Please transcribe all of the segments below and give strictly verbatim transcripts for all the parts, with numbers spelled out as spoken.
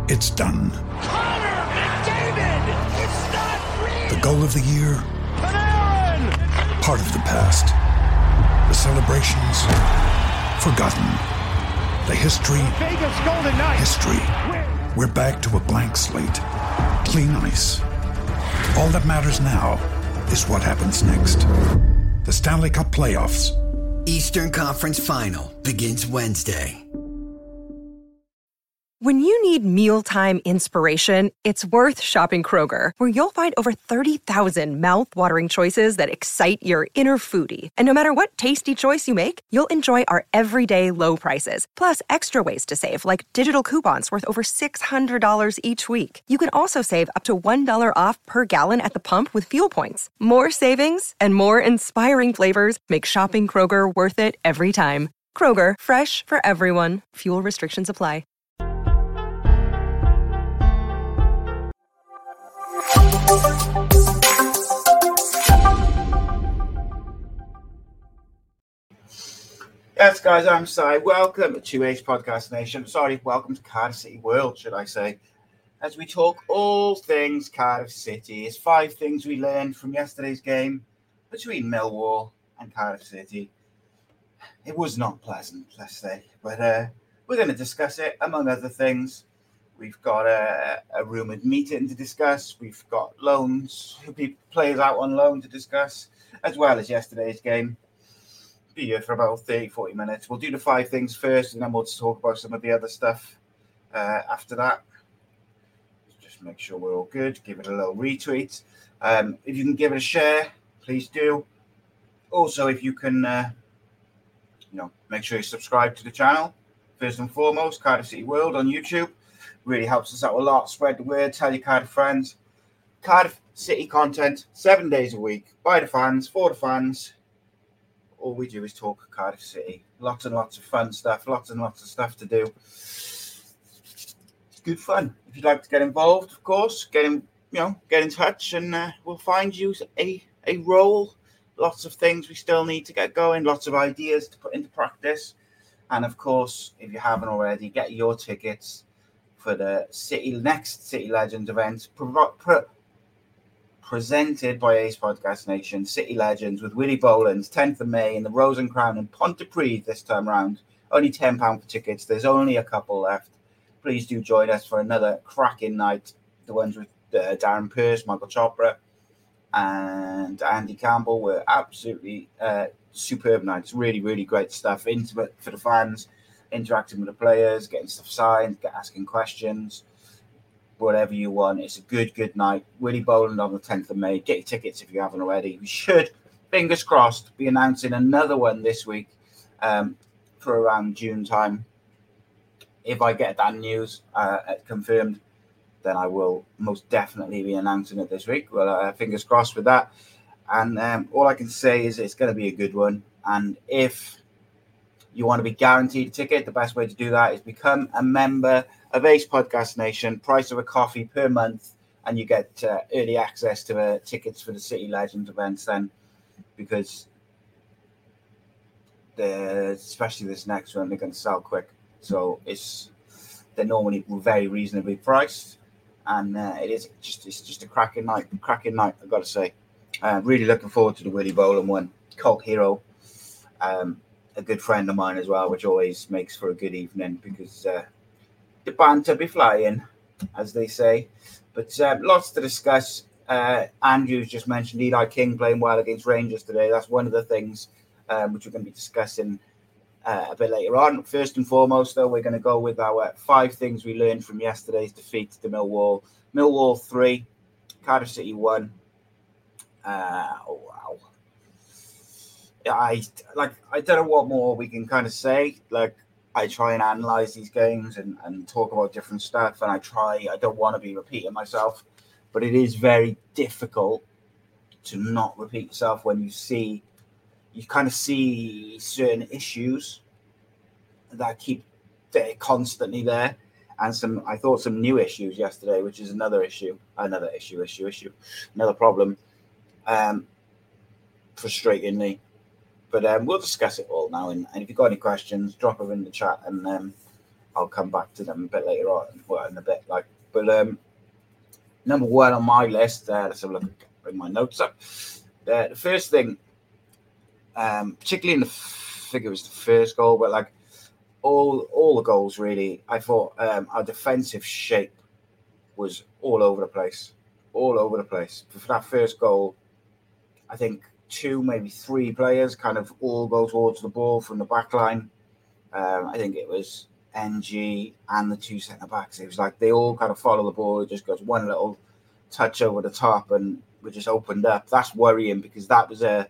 It's done. Connor McDavid! It's not real! The goal of the year? Panarin! Part of the past. The celebrations? Forgotten. The history? Vegas Golden Knights! History. We're back to a blank slate. Clean ice. All that matters now is what happens next. The Stanley Cup Playoffs. Eastern Conference Final begins Wednesday. When you need mealtime inspiration, it's worth shopping Kroger, where you'll find over thirty thousand mouth-watering choices that excite your inner foodie. And no matter what tasty choice you make, you'll enjoy our everyday low prices, plus extra ways to save, like digital coupons worth over six hundred dollars each week. You can also save up to one dollar off per gallon at the pump with fuel points. More savings and more inspiring flavors make shopping Kroger worth it every time. Kroger, fresh for everyone. Fuel restrictions apply. Yes, guys, I'm Si. Welcome to Ace Podcast Nation. Sorry, welcome to Cardiff City World, should I say, as we talk all things Cardiff City. It's five things we learned from yesterday's game between Millwall and Cardiff City. It was not pleasant, let's say, but uh, we're going to discuss it, among other things. We've got a, a rumoured meeting to discuss. We've got loans, players out on loan to discuss, as well as yesterday's game. Be here for about thirty, forty minutes. We'll do the five things first, and then we'll talk about some of the other stuff uh, after that. Just make sure we're all good. Give it a little retweet. Um, if you can give it a share, please do. Also, if you can, uh, you know, make sure you subscribe to the channel. First and foremost, Cardiff City World on YouTube. Really helps us out a lot. Spread the word. Tell your Cardiff friends. Cardiff City content, seven days a week. By the fans, for the fans. All we do is talk Cardiff City. Lots and lots of fun stuff. Lots and lots of stuff to do. It's good fun. If you'd like to get involved, of course, get in, you know, get in touch, and uh, we'll find you a a role. Lots of things we still need to get going. Lots of ideas to put into practice. And of course, if you haven't already, get your tickets for the City next City Legends event, pro- pro- presented by Ace Podcast Nation, City Legends with Willie Bolins, tenth of May in the Rose and Crown in Pontypridd this time round. Only ten pounds for tickets. There's only a couple left. Please do join us for another cracking night. The ones with uh, Darren Pearce, Michael Chopra, and Andy Campbell were absolutely uh, superb nights. Really, really great stuff. Intimate for the fans, interacting with the players, getting stuff signed, get asking questions, whatever you want. It's a good, good night. Willie Boland on the tenth of May. Get your tickets if you haven't already. We should, fingers crossed, be announcing another one this week um, for around June time. If I get that news uh, confirmed, then I will most definitely be announcing it this week. Well, uh, fingers crossed with that. And um, all I can say is it's going to be a good one. And if you want to be guaranteed a ticket, the best way to do that is become a member of Ace Podcast Nation. Price of a coffee per month, and you get uh, early access to uh, tickets for the City Legends events then, because the especially this next one, they're going to sell quick. So it's they're normally very reasonably priced, and uh, it is just it's just a cracking night, cracking night. I've got to say, uh, really looking forward to the Willie Boland one. Cult hero. Um, a good friend of mine as well, which always makes for a good evening because uh, the banter be flying, as they say. But um, lots to discuss. Uh, Andrew's just mentioned Eli King playing well against Rangers today. That's one of the things um, which we're going to be discussing uh, a bit later on. First and foremost, though, we're going to go with our five things we learned from yesterday's defeat to Millwall. Millwall three, Cardiff City one. Uh, oh, wow. I like. I don't know what more we can kind of say. Like, I try and analyze these games and, and talk about different stuff, and I try. I don't want to be repeating myself, but it is very difficult to not repeat yourself when you see, you kind of see certain issues that keep they're constantly there, and some. I thought some new issues yesterday, which is another issue, another issue, issue, issue, another problem. Um, frustratingly. But um, we'll discuss it all now. And, and if you've got any questions, drop them in the chat and um, I'll come back to them a bit later on, well, in a bit. Like, but um, number one on my list. Uh, let's have a look. Bring my notes up. Uh, the first thing, um, particularly in the, I think it was the first goal, but like all all the goals really, I thought um, our defensive shape was all over the place, all over the place. For that first goal, I think two, maybe three players kind of all go towards the ball from the back line. Um, I think it was N G and the two centre backs. It was like they all kind of follow the ball. It just goes one little touch over the top and we just opened up. That's worrying because that was a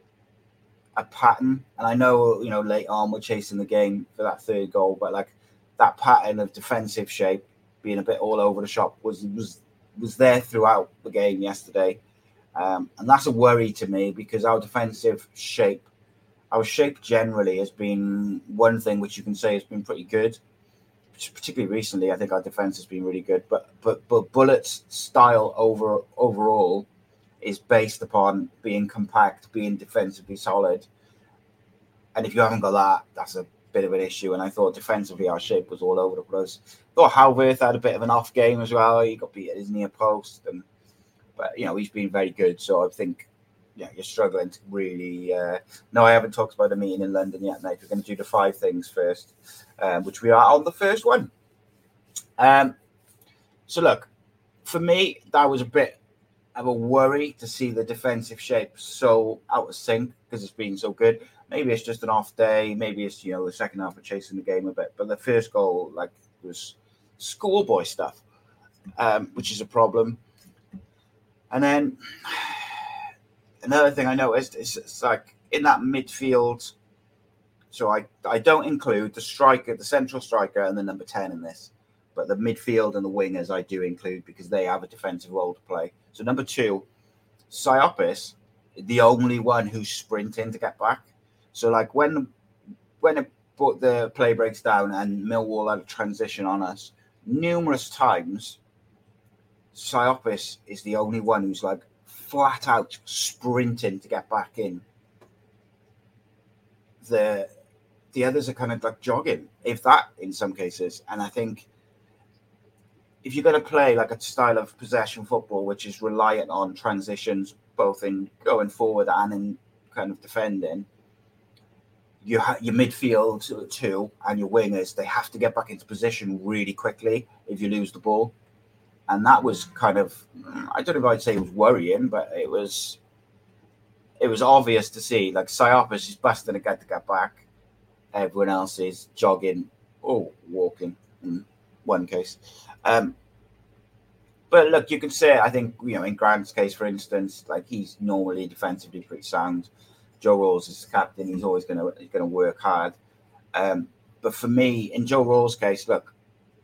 a pattern. And I know, you know, late on we're chasing the game for that third goal, but like that pattern of defensive shape being a bit all over the shop was was was there throughout the game yesterday. Um, and that's a worry to me because our defensive shape, our shape generally has been one thing which you can say has been pretty good. Particularly recently, I think our defense has been really good. But but but Bullett's style over overall is based upon being compact, being defensively solid. And if you haven't got that, that's a bit of an issue. And I thought defensively our shape was all over the place. I thought Halworth had a bit of an off game as well. He got beat at his near post, and but you know he's been very good. So I think yeah, you're struggling to really. Uh... No, I haven't talked about the meeting in London yet, mate. We're going to do the five things first, um, which we are on the first one. Um, so look, for me, that was a bit of a worry to see the defensive shape so out of sync because it's been so good. Maybe it's just an off day. Maybe it's, you know, the second half of chasing the game a bit. But the first goal, like, was schoolboy stuff, um, which is a problem. And then another thing I noticed is it's like in that midfield. So I, I don't include the striker, the central striker, and the number ten in this. But the midfield and the wingers I do include because they have a defensive role to play. So number two, Siopis, the only one who's sprinting to get back. So like when when it, the play breaks down and Millwall had a transition on us, numerous times, Siopis is the only one who's like flat out sprinting to get back in. The the others are kind of like jogging, if that in some cases. And I think if you're going to play like a style of possession football, which is reliant on transitions, both in going forward and in kind of defending, you ha- your midfield too and your wingers, they have to get back into position really quickly if you lose the ball. And that was kind of, I don't know if I'd say it was worrying, but it was it was obvious to see. Like Siopis is busting to get to get back. Everyone else is jogging or walking in one case. Um, but look, you can say, I think, you know, in Grant's case, for instance, like he's normally defensively pretty sound. Joe Rawls is the captain. He's always going to he's going to work hard. Um, but for me, in Joe Rawls' case, look,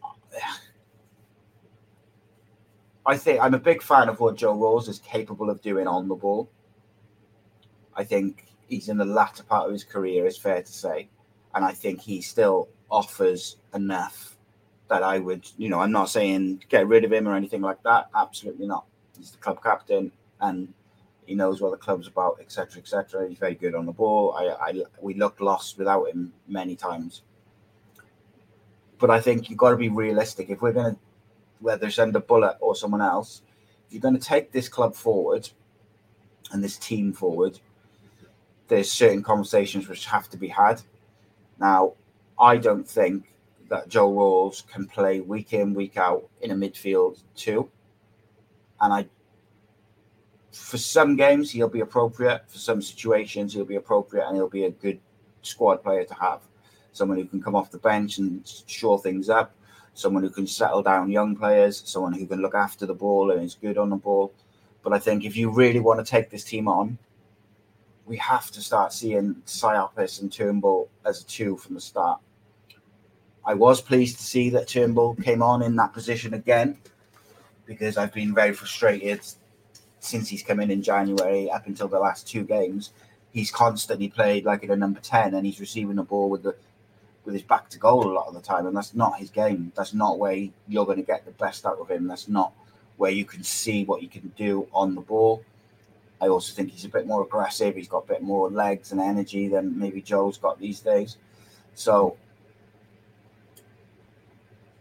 I think I'm a big fan of what Joe Rawls is capable of doing on the ball. I think he's in the latter part of his career, it's fair to say. And I think he still offers enough that I would, you know, I'm not saying get rid of him or anything like that. Absolutely not. He's the club captain and he knows what the club's about, et cetera, et cetera. He's very good on the ball. I, I, we looked lost without him many times. But I think you've got to be realistic. If we're going to, whether it's under Bullet or someone else, if you're going to take this club forward and this team forward, there's certain conversations which have to be had. Now, I don't think that Joe Rawls can play week in, week out in a midfield too. And I, for some games, he'll be appropriate. For some situations, he'll be appropriate and he'll be a good squad player to have. Someone who can come off the bench and shore things up. Someone who can settle down young players. Someone who can look after the ball and is good on the ball. But I think if you really want to take this team on, we have to start seeing Siopis and Turnbull as a two from the start. I was pleased to see that Turnbull came on in that position again because I've been very frustrated since he's come in in January up until the last two games. He's constantly played like in a number ten and he's receiving the ball with the with his back to goal a lot of the time, and that's not his game. That's not where you're going to get the best out of him. That's not where you can see what you can do on the ball. I also think he's a bit more aggressive. He's got a bit more legs and energy than maybe Joe's got these days. So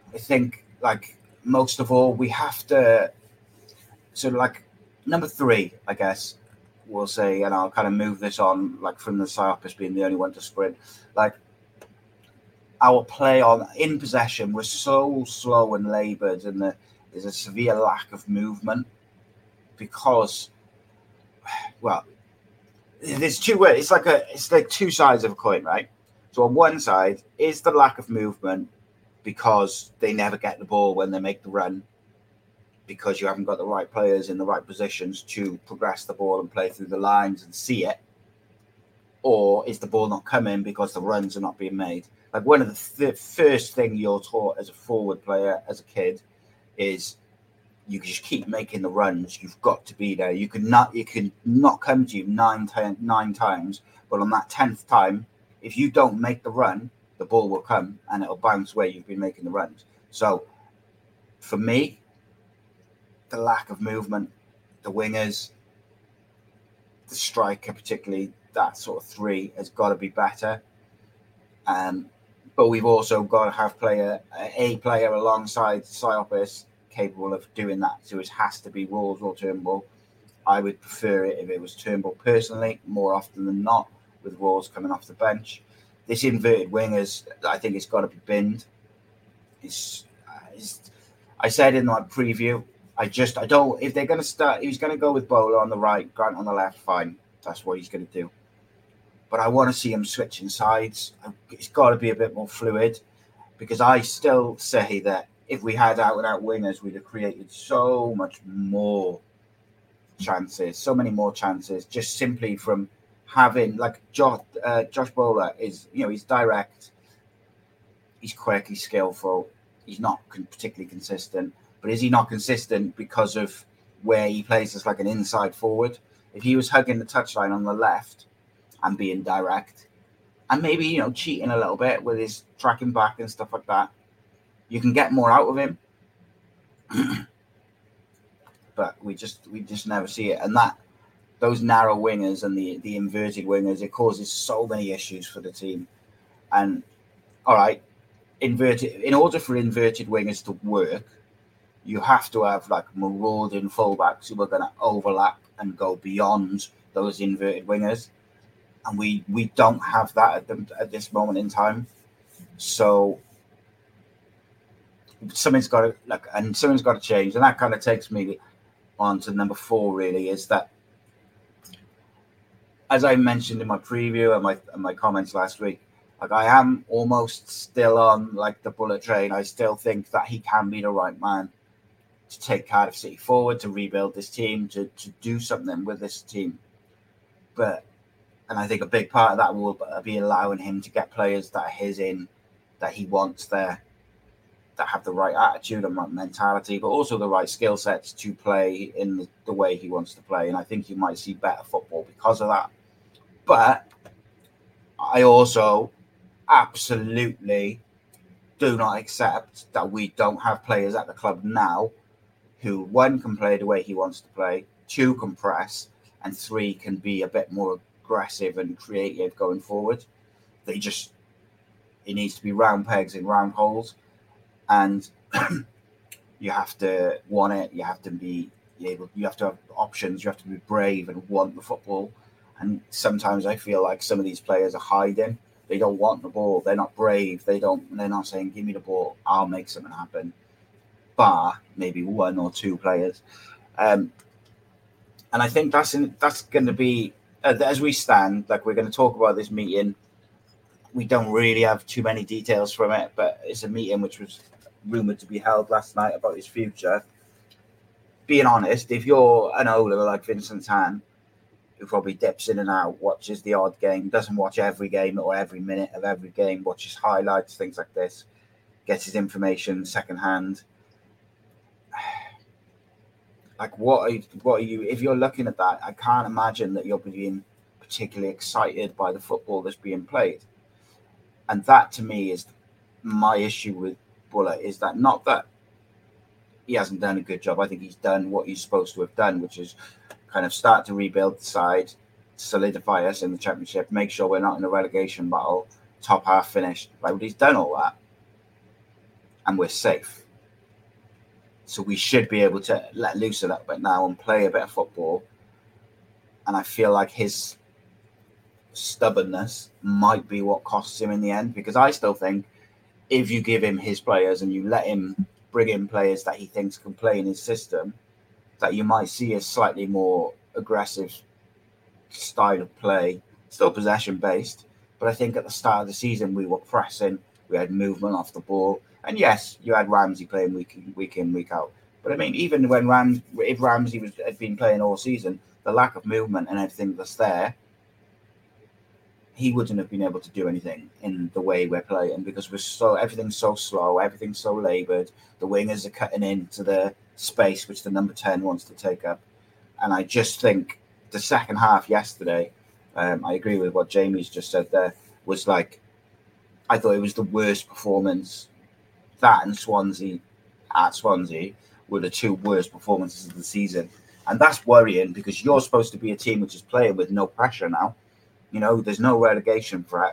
I think, like, most of all, we have to sort of like number three, I guess we'll say, and I'll kind of move this on, like, from the Cyopus being the only one to sprint. Like, our play on in possession was so slow and laboured, and the, there's a severe lack of movement because, well, there's two ways. It's like a, it's like two sides of a coin, right? So on one side is the lack of movement because they never get the ball when they make the run, because you haven't got the right players in the right positions to progress the ball and play through the lines and see it. Or is the ball not coming because the runs are not being made? Like, one of the th- first thing you're taught as a forward player, as a kid, is you just keep making the runs. You've got to be there. You can not, you can not come to you nine, ten, nine times, but on that tenth time, if you don't make the run, the ball will come and it'll bounce where you've been making the runs. So, for me, the lack of movement, the wingers, the striker, particularly that sort of three, has got to be better. Um, but we've also got to have player a player alongside Cyopus capable of doing that. So it has to be Ralls or Turnbull. I would prefer it if it was Turnbull personally, more often than not, with Ralls coming off the bench. This inverted wingers, I think it's got to be binned. It's, it's, I said in my preview, I just, I don't, if they're going to start, he's going to go with Bowler on the right, Grant on the left, fine. That's what he's going to do. But I want to see him switching sides. It's got to be a bit more fluid, because I still say that if we had out and out wingers, we'd have created so much more chances, so many more chances, just simply from having, like, Josh, uh, Josh Bowler is, you know, he's direct, he's quick, he's skillful, he's not particularly consistent. But is he not consistent because of where he plays as like an inside forward? If he was hugging the touchline on the left and being direct, and maybe, you know, cheating a little bit with his tracking back and stuff like that, you can get more out of him. But we just we just never see it. And that those narrow wingers and the, the inverted wingers, it causes so many issues for the team. And all right, inverted in order for inverted wingers to work, you have to have like marauding fullbacks who are going to overlap and go beyond those inverted wingers, and we we don't have that at, the, at this moment in time. So something's got to like, and something's got to change, and that kind of takes me on to number four. Really, is that, as I mentioned in my preview and my and my comments last week, like, I am almost still on like the bullet train. I still think that he can be the right man to take Cardiff City forward, to rebuild this team, to, to do something with this team. But, and I think a big part of that will be allowing him to get players that are his in, that he wants there, that have the right attitude and right mentality, but also the right skill sets to play in the, the way he wants to play. And I think you might see better football because of that. But I also absolutely do not accept that we don't have players at the club now who, one, can play the way he wants to play, two, can press, and three, can be a bit more aggressive and creative going forward. They just, it needs to be round pegs in round holes, and you have to want it. You have to be able. You have to have options. You have to be brave and want the football. And sometimes I feel like some of these players are hiding. They don't want the ball. They're not brave. They don't. They're not saying, "Give me the ball. I'll make something happen." Bar maybe one or two players, um, and I think that's in, that's going to be uh, as we stand. Like, we're going to talk about this meeting. We don't really have too many details from it, but it's a meeting which was rumored to be held last night about his future. Being honest, if you're an owner like Vincent Tan, who probably dips in and out, watches the odd game, doesn't watch every game or every minute of every game, watches highlights, things like this, gets his information secondhand. Like, what are, you, what are you, if you're looking at that, I can't imagine that you're being particularly excited by the football that's being played. And that, to me, is my issue with Buller, is that not that he hasn't done a good job. I think he's done what he's supposed to have done, which is kind of start to rebuild the side, solidify us in the Championship, make sure we're not in a relegation battle, top half finished. Like, he's done all that. and we're safe. So we should be able to let loose a little bit now and play a bit of football. And I feel like his stubbornness might be what costs him in the end, because I still think if you give him his players and you let him bring in players that he thinks can play in his system, that you might see a slightly more aggressive style of play, still possession-based. But I think at the start of the season, we were pressing, we had movement off the ball. And yes, you had Ramsey playing week in, week in, week out. But I mean, even when Ram, if Ramsey was, had been playing all season, the lack of movement and everything that's there, he wouldn't have been able to do anything in the way we're playing, because we're so everything's so slow, everything's so laboured. The wingers are cutting into the space which the number ten wants to take up. And I just think the second half yesterday, um, I agree with what Jamie's just said there, was like, I thought it was the worst performance. That and Swansea at Swansea were the two worst performances of the season. And that's worrying, because you're supposed to be a team which is playing with no pressure now. You know, there's no relegation threat.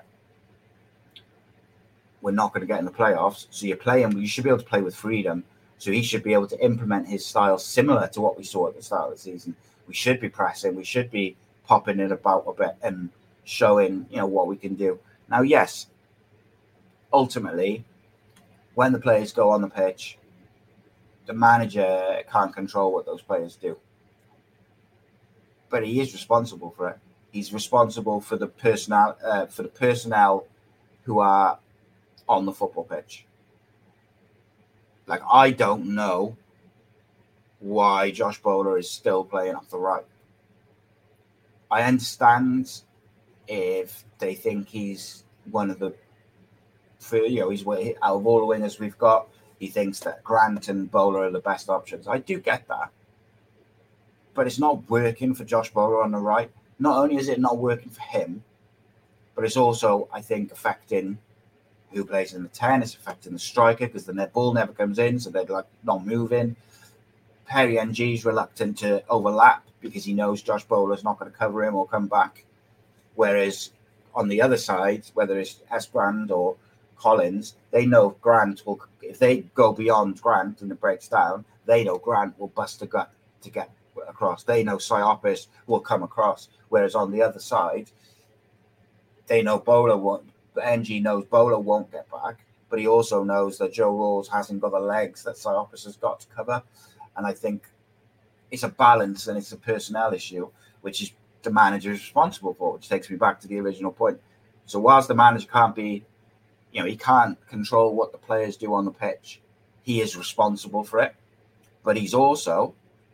We're not going to get in the playoffs. So you're playing, you should be able to play with freedom. So he should be able to implement his style similar to what we saw at the start of the season. We should be pressing. We should be popping it about a bit and showing, you know, what we can do. Now, yes, ultimately, when the players go on the pitch, the manager can't control what those players do. But he is responsible for it. He's responsible for the personnel, uh, for the personnel who are on the football pitch. Like, I don't know why Josh Bowler is still playing off the right. I understand if they think he's one of the, for, you know, he's out of all the wingers we've got, he thinks that Grant and Bowler are the best options. I do get that. But it's not working for Josh Bowler on the right. Not only is it not working for him, but it's also, I think, affecting who plays in the ten. It's affecting the striker, because the net ball never comes in, so they're like not moving. Perry N G's reluctant to overlap because he knows Josh Bowler's not going to cover him or come back. Whereas on the other side, whether it's Esbrand or Collins, they know Grant will, if they go beyond Grant and it breaks down, they know Grant will bust a gut to get across. They know Siopis will come across. Whereas on the other side, they know Bowler won't, N G knows Bowler won't get back, but he also knows that Joe Rawls hasn't got the legs that Siopis has got to cover. And I think it's a balance and it's a personnel issue, which is the manager is responsible for, which takes me back to the original point. So whilst the manager can't be, you know, he can't control what the players do on the pitch, he is responsible for it. But he's also,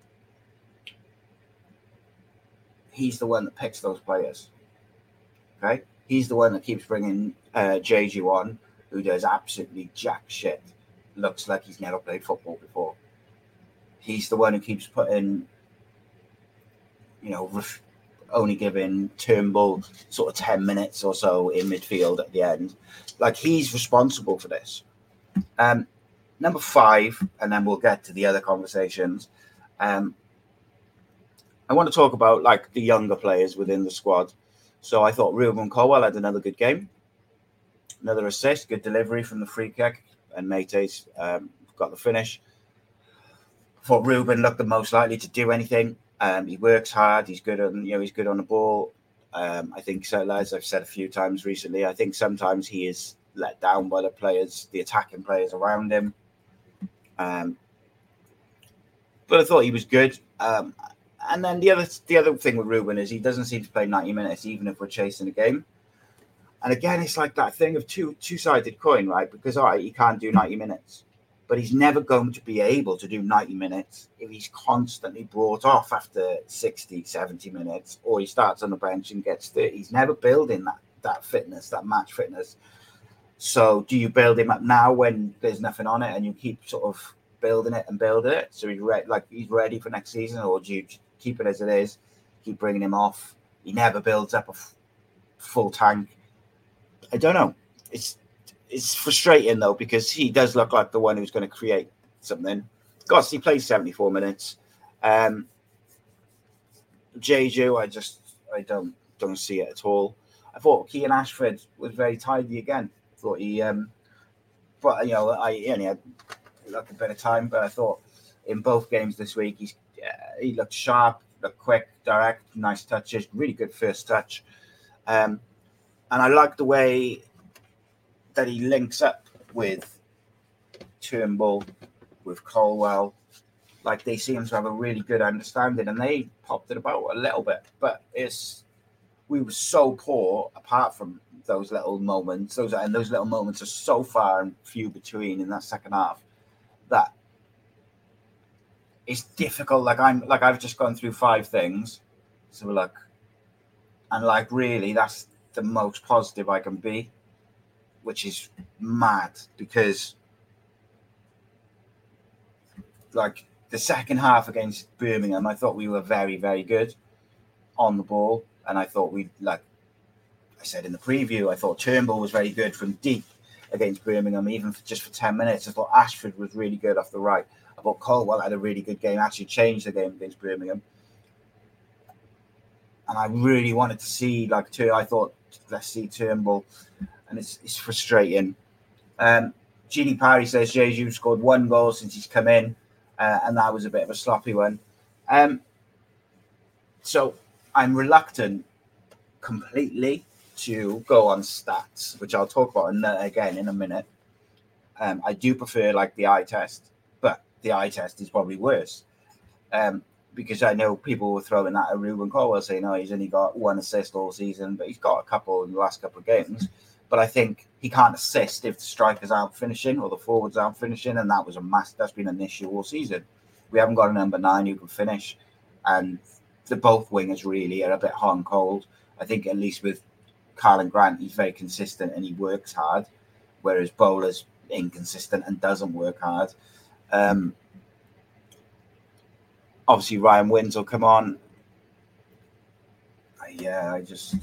he's the one that picks those players. Okay? He's the one that keeps bringing uh, J G on, who does absolutely jack shit. Looks like he's never played football before. He's the one who keeps putting, you know, ref- only giving Turnbull sort of ten minutes or so in midfield at the end. Like, he's responsible for this. Um, number five, and then we'll get to the other conversations. Um, I want to talk about, like, the younger players within the squad. So I thought Ruben Colwell had another good game. Another assist, good delivery from the free kick, and Mate's um, got the finish. I thought Ruben looked the most likely to do anything. Um, he works hard. He's good on, you know, he's good on the ball. Um, I think, so, as I've said a few times recently, I think sometimes he is let down by the players, the attacking players around him. Um, but I thought he was good. Um, and then the other, the other thing with Ruben is he doesn't seem to play ninety minutes, even if we're chasing a game. And again, it's like that thing of two two-sided coin, right? Because all right, he can't do ninety minutes. But he's never going to be able to do ninety minutes if he's constantly brought off after sixty, seventy minutes, or he starts on the bench and gets thirty. He's never building that, that fitness, that match fitness. So do you build him up now when there's nothing on it and you keep sort of building it and building it so he's re- like he's ready for next season, or do you keep it as it is, keep bringing him off? He never builds up a f- full tank. I don't know. It's It's frustrating, though, because he does look like the one who's going to create something. Gosh, he plays seventy-four minutes. Um, Jeju, I just I don't don't see it at all. I thought Kean Ashford was very tidy again. I thought he um, but you know, I only had like a bit of time, but I thought in both games this week, he's uh, he looked sharp, looked quick, direct, nice touches, really good first touch, um, and I like the way that he links up with Turnbull, with Colwill. Like they seem to have a really good understanding, and they popped it about a little bit, but it's we were so poor apart from those little moments. Those and those little moments are so far and few between in that second half that it's difficult. Like I'm like I've just gone through five things, so look, and like really that's the most positive I can be, which is mad because like the second half against Birmingham, I thought we were very, very good on the ball. And I thought we, like I said in the preview, I thought Turnbull was very good from deep against Birmingham, even for just for ten minutes. I thought Ashford was really good off the right. I thought Colwill had a really good game, actually changed the game against Birmingham. And I really wanted to see, like, I thought, let's see Turnbull. And it's it's frustrating. Um, Gini Parry says Jesus scored one goal since he's come in. Uh, and that was a bit of a sloppy one. Um, so I'm reluctant completely to go on stats, which I'll talk about in, uh, again in a minute. Um, I do prefer like the eye test, but the eye test is probably worse. Um, because I know people were throwing that at Ruben Colwill saying, oh, he's only got one assist all season, but he's got a couple in the last couple of games. But I think he can't assist if the strikers aren't finishing or the forwards aren't finishing, and that was a mass. That's been an issue all season. We haven't got a number nine who can finish, and the both wingers really are a bit hot and cold. I think at least with Karlan Grant, he's very consistent and he works hard, whereas Bowler's inconsistent and doesn't work hard. Um, obviously, Ryan Winds will come on. Yeah, I just.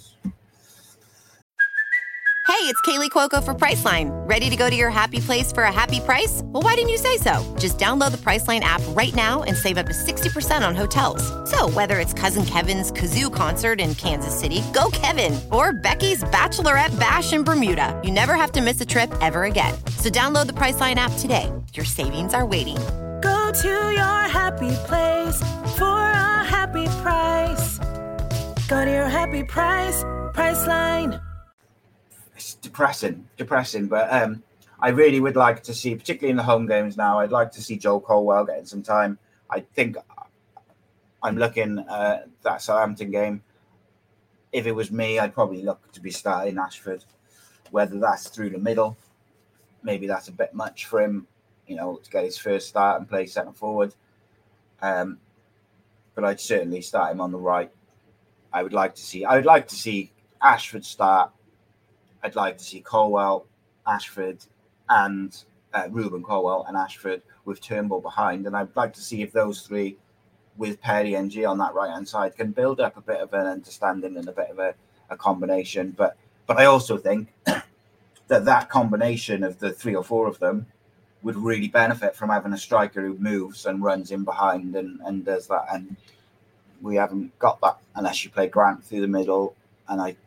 Hey, it's Kaylee Cuoco for Priceline. Ready to go to your happy place for a happy price? Well, why didn't you say so? Just download the Priceline app right now and save up to sixty percent on hotels. So whether it's Cousin Kevin's Kazoo Concert in Kansas City, go Kevin, or Becky's Bachelorette Bash in Bermuda, you never have to miss a trip ever again. So download the Priceline app today. Your savings are waiting. Go to your happy place for a happy price. Go to your happy price, Priceline. It's depressing, depressing, but um, I really would like to see, particularly in the home games now, I'd like to see Joe Colwill getting some time. I think I'm looking at that Southampton game. If it was me, I'd probably look to be starting Ashford, whether that's through the middle. Maybe that's a bit much for him, you know, to get his first start and play centre forward. Um, but I'd certainly start him on the right. I would like to see, I would like to see Ashford start. I'd like to see Colwill, Ashford, and uh, Ruben Colwill and Ashford with Turnbull behind. And I'd like to see if those three, with Perry and G on that right-hand side, can build up a bit of an understanding and a bit of a, a combination. But but I also think that that combination of the three or four of them would really benefit from having a striker who moves and runs in behind and, and does that. And we haven't got that unless you play Grant through the middle. And I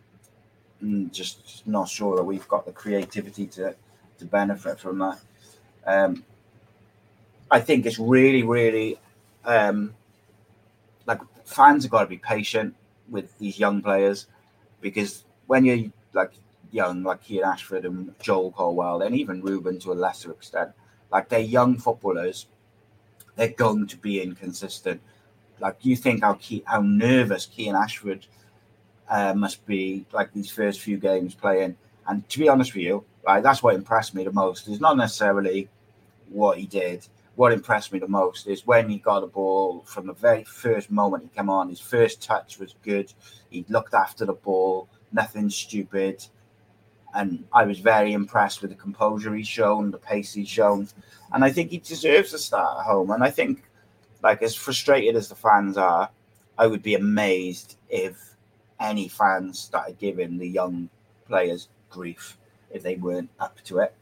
just not sure that we've got the creativity to to benefit from that. Um, I think it's really, really um, like fans have got to be patient with these young players, because when you're like young, like Ian Ashford and Joel Colwill, and even Ruben to a lesser extent, like they're young footballers, they're going to be inconsistent. Like you think how key, how nervous Ian Ashford Uh, must be like these first few games playing. And to be honest with you, right, that's what impressed me the most. It's not necessarily what he did. What impressed me the most is when he got the ball from the very first moment he came on. His first touch was good. He looked after the ball, nothing stupid. And I was very impressed with the composure he's shown, the pace he's shown. And I think he deserves to start at home. And I think, like, as frustrated as the fans are, I would be amazed if any fans started giving the young players grief if they weren't up to it.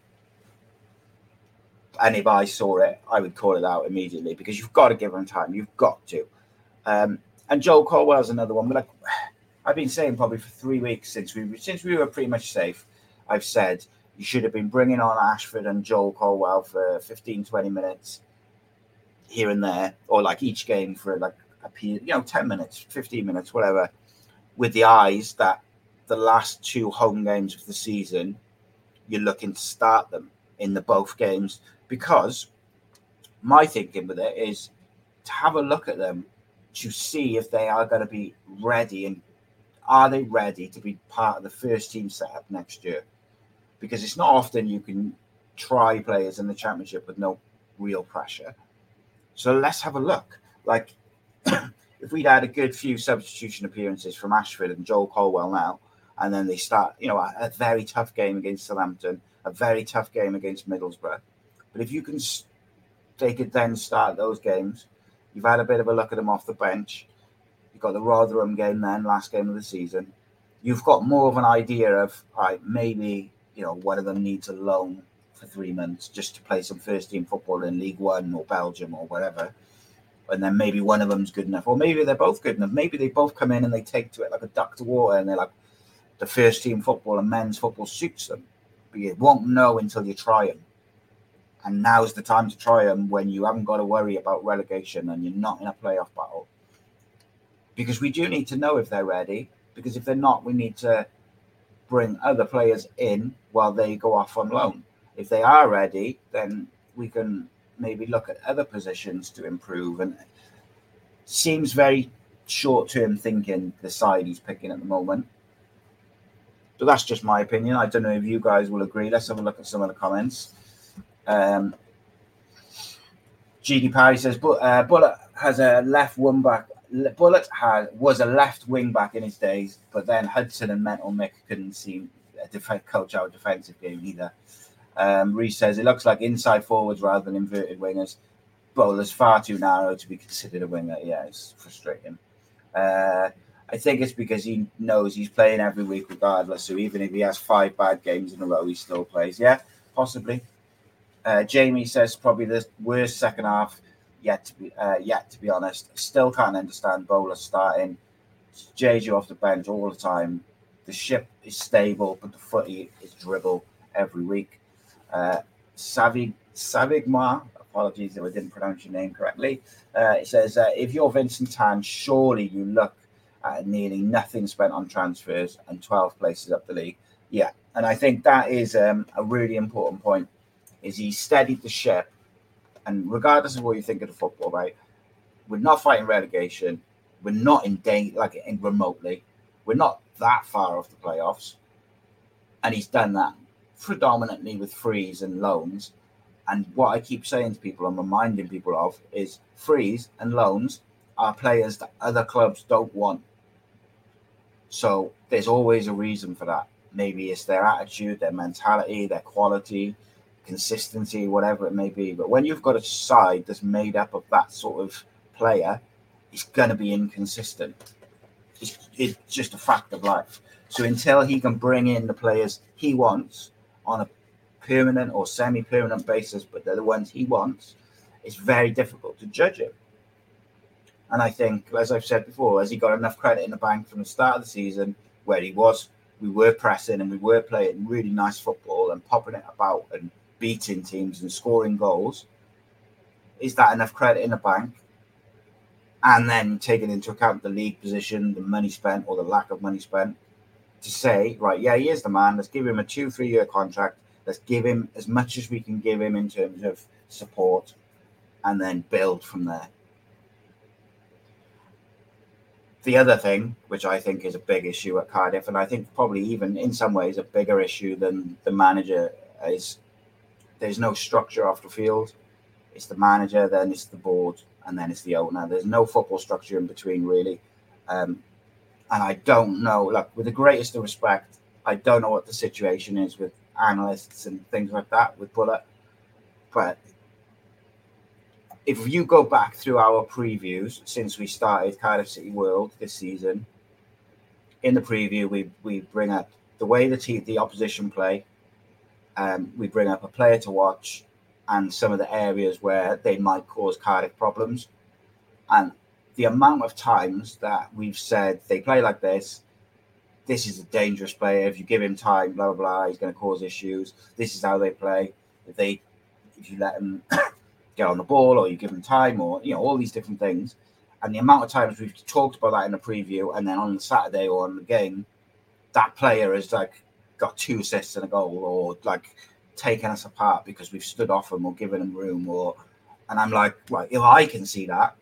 And if I saw it, I would call it out immediately, because you've got to give them time. You've got to. Um, and Joel Colwell's another one. But like, I've been saying probably for three weeks since we since we were pretty much safe, I've said You should have been bringing on Ashford and Joel Colwell for fifteen, twenty minutes here and there, or like each game for like a you know ten minutes, fifteen minutes, whatever, with the eyes that the last two home games of the season, you're looking to start them in the both games, because my thinking with it is to have a look at them to see if they are going to be ready, and are they ready to be part of the first team setup next year? Because it's not often you can try players in the Championship with no real pressure. So let's have a look. Like, if we'd had a good few substitution appearances from Ashford and Joel Colwell now, and then they start, you know, a, a very tough game against Southampton, a very tough game against Middlesbrough. But if you can, they could then start those games. You've had a bit of a look at them off the bench. You've got the Rotherham game then, last game of the season. You've got more of an idea of, all right, maybe, you know, one of them needs a loan for three months just to play some first team football in League One or Belgium or whatever. And then maybe one of them's good enough. Or maybe they're both good enough. Maybe they both come in and they take to it like a duck to water, and they're like, the first team football and men's football suits them. But you won't know until you try them. And now's the time to try them, when you haven't got to worry about relegation and you're not in a playoff battle. Because we do need to know if they're ready. Because if they're not, we need to bring other players in while they go off on loan. If they are ready, then we can maybe look at other positions to improve. And it seems very short-term thinking, the side he's picking at the moment. So that's just my opinion. I don't know if you guys will agree. Let's have a look at some of the comments. Um, G D Parry says, but uh, Bullet has a left wing back. Bullet has was a left wing back in his days, but then Hudson and Mental Mick couldn't seem a def- coach our defensive game either. Um, Reece says, it looks like inside forwards rather than inverted wingers. Bowler's far too narrow to be considered a winger. Yeah, it's frustrating. Uh, I think it's because he knows he's playing every week regardless. So even if he has five bad games in a row, he still plays. Yeah, possibly. Uh, Jamie says probably the worst second half yet to be uh, yet to be honest. Still can't understand Bowler starting. J J off the bench all the time. The ship is stable, but the footy is dribble every week. Uh, Savig Savigma, apologies if I didn't pronounce your name correctly. Uh, it says uh, if you're Vincent Tan, surely you look at nearly nothing spent on transfers and twelve places up the league. Yeah, and I think that is um, a really important point. Is he steadied the ship, and regardless of what you think of the football, right? We're not fighting relegation. We're not in danger, like in remotely. We're not that far off the playoffs, and he's done that predominantly with frees and loans. And what I keep saying to people, I'm reminding people of, is frees and loans are players that other clubs don't want. So there's always a reason for that. Maybe it's their attitude, their mentality, their quality, consistency, whatever it may be. But when you've got a side that's made up of that sort of player, it's going to be inconsistent. It's, it's just a fact of life. So until he can bring in the players he wants on a permanent or semi-permanent basis, but they're the ones he wants, it's very difficult to judge him. And I think, as I've said before, has he got enough credit in the bank from the start of the season where he was, we were pressing and we were playing really nice football and popping it about and beating teams and scoring goals? Is that enough credit in the bank? And then taking into account the league position, the money spent or the lack of money spent, to say, right, yeah, he is the man. Let's give him a two, three-year contract. Let's give him as much as we can give him in terms of support and then build from there. The other thing, which I think is a big issue at Cardiff, and I think probably even in some ways a bigger issue than the manager, is there's no structure off the field. It's the manager, then it's the board, and then it's the owner. There's no football structure in between, really. Um, and I don't know, like, with the greatest of respect, I don't know what the situation is with analysts and things like that with Bullet. But if you go back through our previews since we started Cardiff City World this season, in the preview, we we bring up the way the team, the opposition play. Um, we bring up a player to watch and some of the areas where they might cause Cardiff problems. And the amount of times that we've said they play like this, this is a dangerous player. If you give him time, blah, blah, blah, he's going to cause issues. This is how they play. If they, if you let him get on the ball or you give him time or, you know, all these different things. And the amount of times we've talked about that in the preview and then on the Saturday or on the game, that player has like got two assists and a goal or like taken us apart because we've stood off him or given him room or, and I'm like, right, if I can see that,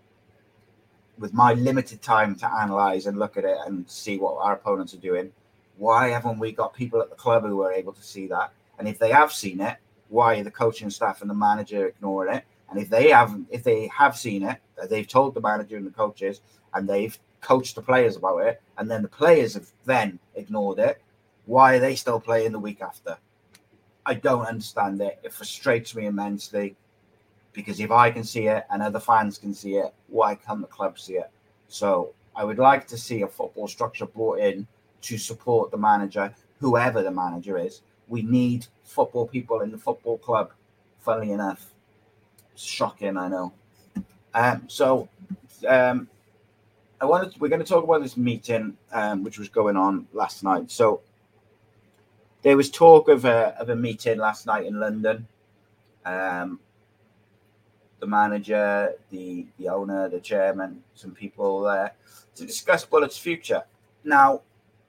with my limited time to analyze and look at it and see what our opponents are doing, why haven't we got people at the club who are able to see that? And if they have seen it, why are the coaching staff and the manager ignoring it? And if they haven't, if they have seen it, they've told the manager and the coaches, and they've coached the players about it, and then the players have then ignored it, why are they still playing the week after? I don't understand it. It frustrates me immensely. Because if I can see it and other fans can see it, why can't the club see it? So I would like to see a football structure brought in to support the manager, whoever the manager is. We need football people in the football club, funnily enough. Shocking, I know. Um, so um, I wanted to, we're going to talk about this meeting, um, which was going on last night. So there was talk of a, of a meeting last night in London. Um, the manager, the, the owner, the chairman, some people there to discuss Bullet's future. Now,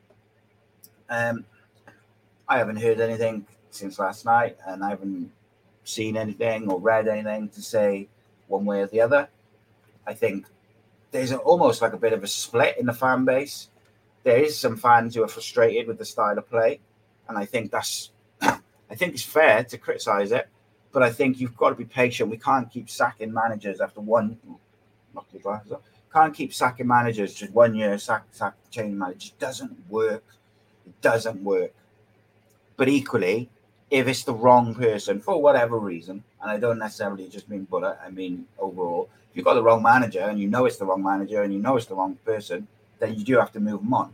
um, I haven't heard anything since last night, and I haven't seen anything or read anything to say one way or the other. I think there's a, almost like a bit of a split in the fan base. There is some fans who are frustrated with the style of play, and I think that's, I think it's fair to criticise it. But I think you've got to be patient. We can't keep sacking managers after one. Knock your glasses off. Can't keep sacking managers just one year. Sack, sack, change manager. It just doesn't work. It doesn't work. But equally, if it's the wrong person for whatever reason, and I don't necessarily just mean Bullet, I mean overall, if you've got the wrong manager and you know it's the wrong manager and you know it's the wrong person, then you do have to move them on.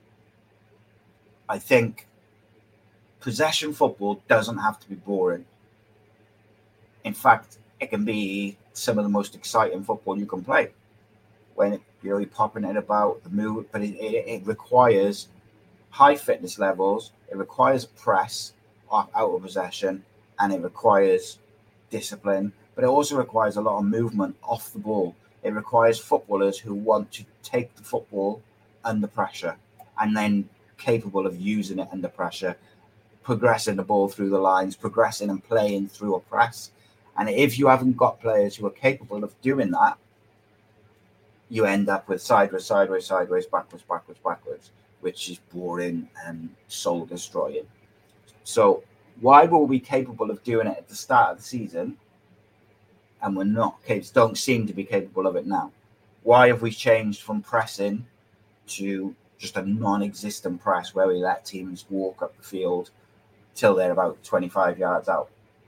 I think possession football doesn't have to be boring. In fact, it can be some of the most exciting football you can play when it, you know, you're popping it about the move, but it, it, it requires high fitness levels. It requires press out of possession, and it requires discipline. But it also requires a lot of movement off the ball. It requires footballers who want to take the football under pressure and then capable of using it under pressure, progressing the ball through the lines, progressing and playing through a press. And if you haven't got players who are capable of doing that, you end up with sideways, sideways, sideways, backwards, backwards, backwards, which is boring and soul destroying. So why were we capable of doing it at the start of the season and we're not, don't seem to be capable of it now? Why have we changed from pressing to just a non-existent press where we let teams walk up the field till they're about twenty-five yards out?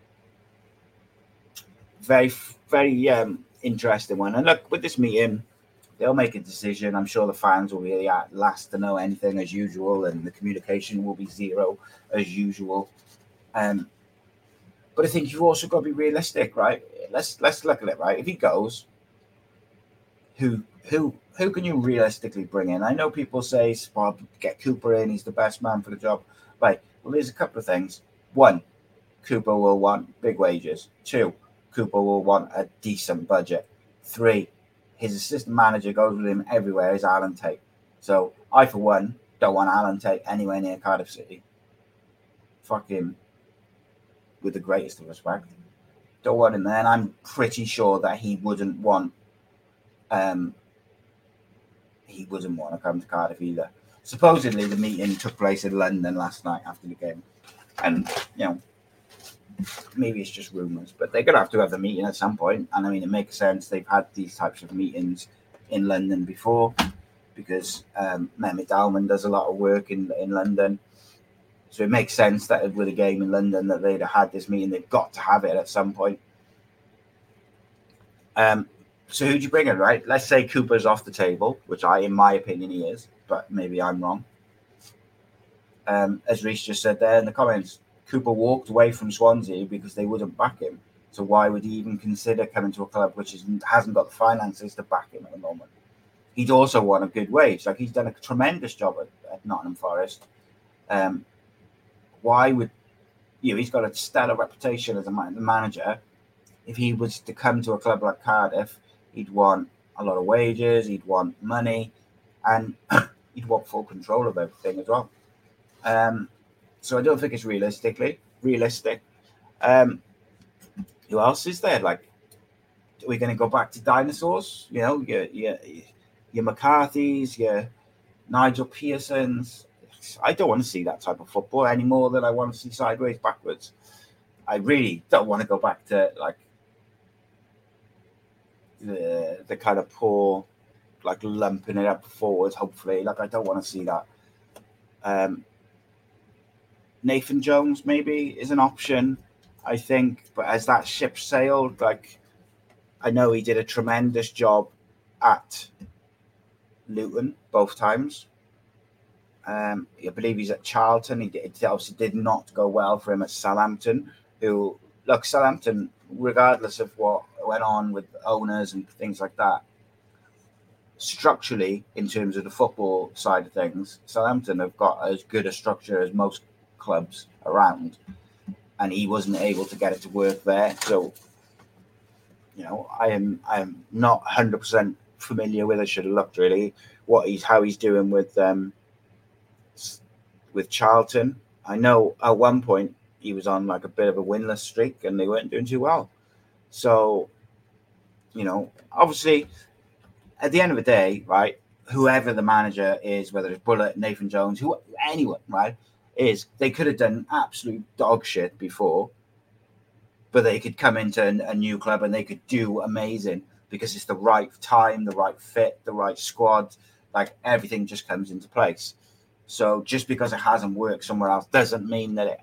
Very, very um, interesting one. And look, with this meeting, they'll make a decision. I'm sure the fans will be the last to know anything as usual, and the communication will be zero as usual. Um, but I think you've also got to be realistic, right? Let's let's look at it, right? If he goes, who who who can you realistically bring in? I know people say, well, get Cooper in, he's the best man for the job. Right. Well, there's a couple of things. One, Cooper will want big wages. Two, Cooper will want a decent budget. Three, his assistant manager goes with him everywhere is Alan Tate. So I, for one, don't want Alan Tate anywhere near Cardiff City. Fuck him, with the greatest of respect. Don't want him there. And I'm pretty sure that he wouldn't want um, he wouldn't want to come to Cardiff either. Supposedly, the meeting took place in London last night after the game. And, you know, maybe it's just rumours, but they're going to have to have the meeting at some point. And I mean, it makes sense. They've had these types of meetings in London before because um, Mehmet Dalman does a lot of work in, in London. So it makes sense that with a game in London that they'd have had this meeting. They've got to have it at some point. Um, so who'd you bring in, right? Let's say Cooper's off the table, which I, in my opinion, he is, but maybe I'm wrong. Um, as Reece just said there in the comments, Cooper walked away from Swansea because they wouldn't back him. So why would he even consider coming to a club which is, hasn't got the finances to back him at the moment? he'd also won a good wage. Like, he's done a tremendous job at, at Nottingham Forest. Um, why would, you know, he's got a stellar reputation as a man, manager. If he was to come to a club like Cardiff, he'd want a lot of wages, he'd want money, and he'd want full control of everything as well. Um, so I don't think it's realistically realistic. Um, who else is there? Like, are we going to go back to dinosaurs? You know, your your your McCarthy's, your Nigel Pearsons. I don't want to see that type of football any more than I want to see sideways, backwards. I really don't want to go back to like the the kind of poor, like lumping it up forwards. Hopefully, like I don't want to see that. Um, Nathan Jones maybe is an option, I think, but as that ship sailed, like I know he did a tremendous job at Luton both times. Um, I believe he's at Charlton. He did, it obviously did not go well for him at Southampton. Who look, Southampton, regardless of what went on with owners and things like that, structurally, in terms of the football side of things, Southampton have got as good a structure as most clubs around, and he wasn't able to get it to work there. So, you know, I am I am not one hundred percent familiar with. I should have looked really what he's how he's doing with um with Charlton. I know at one point he was on like a bit of a winless streak, and they weren't doing too well. So, you know, obviously, at the end of the day, right, whoever the manager is, whether it's Bullet, Nathan Jones, who anyone, right, is they could have done absolute dog shit before, but they could come into a new club and they could do amazing because it's the right time, the right fit, the right squad, like everything just comes into place. So just because it hasn't worked somewhere else doesn't mean that it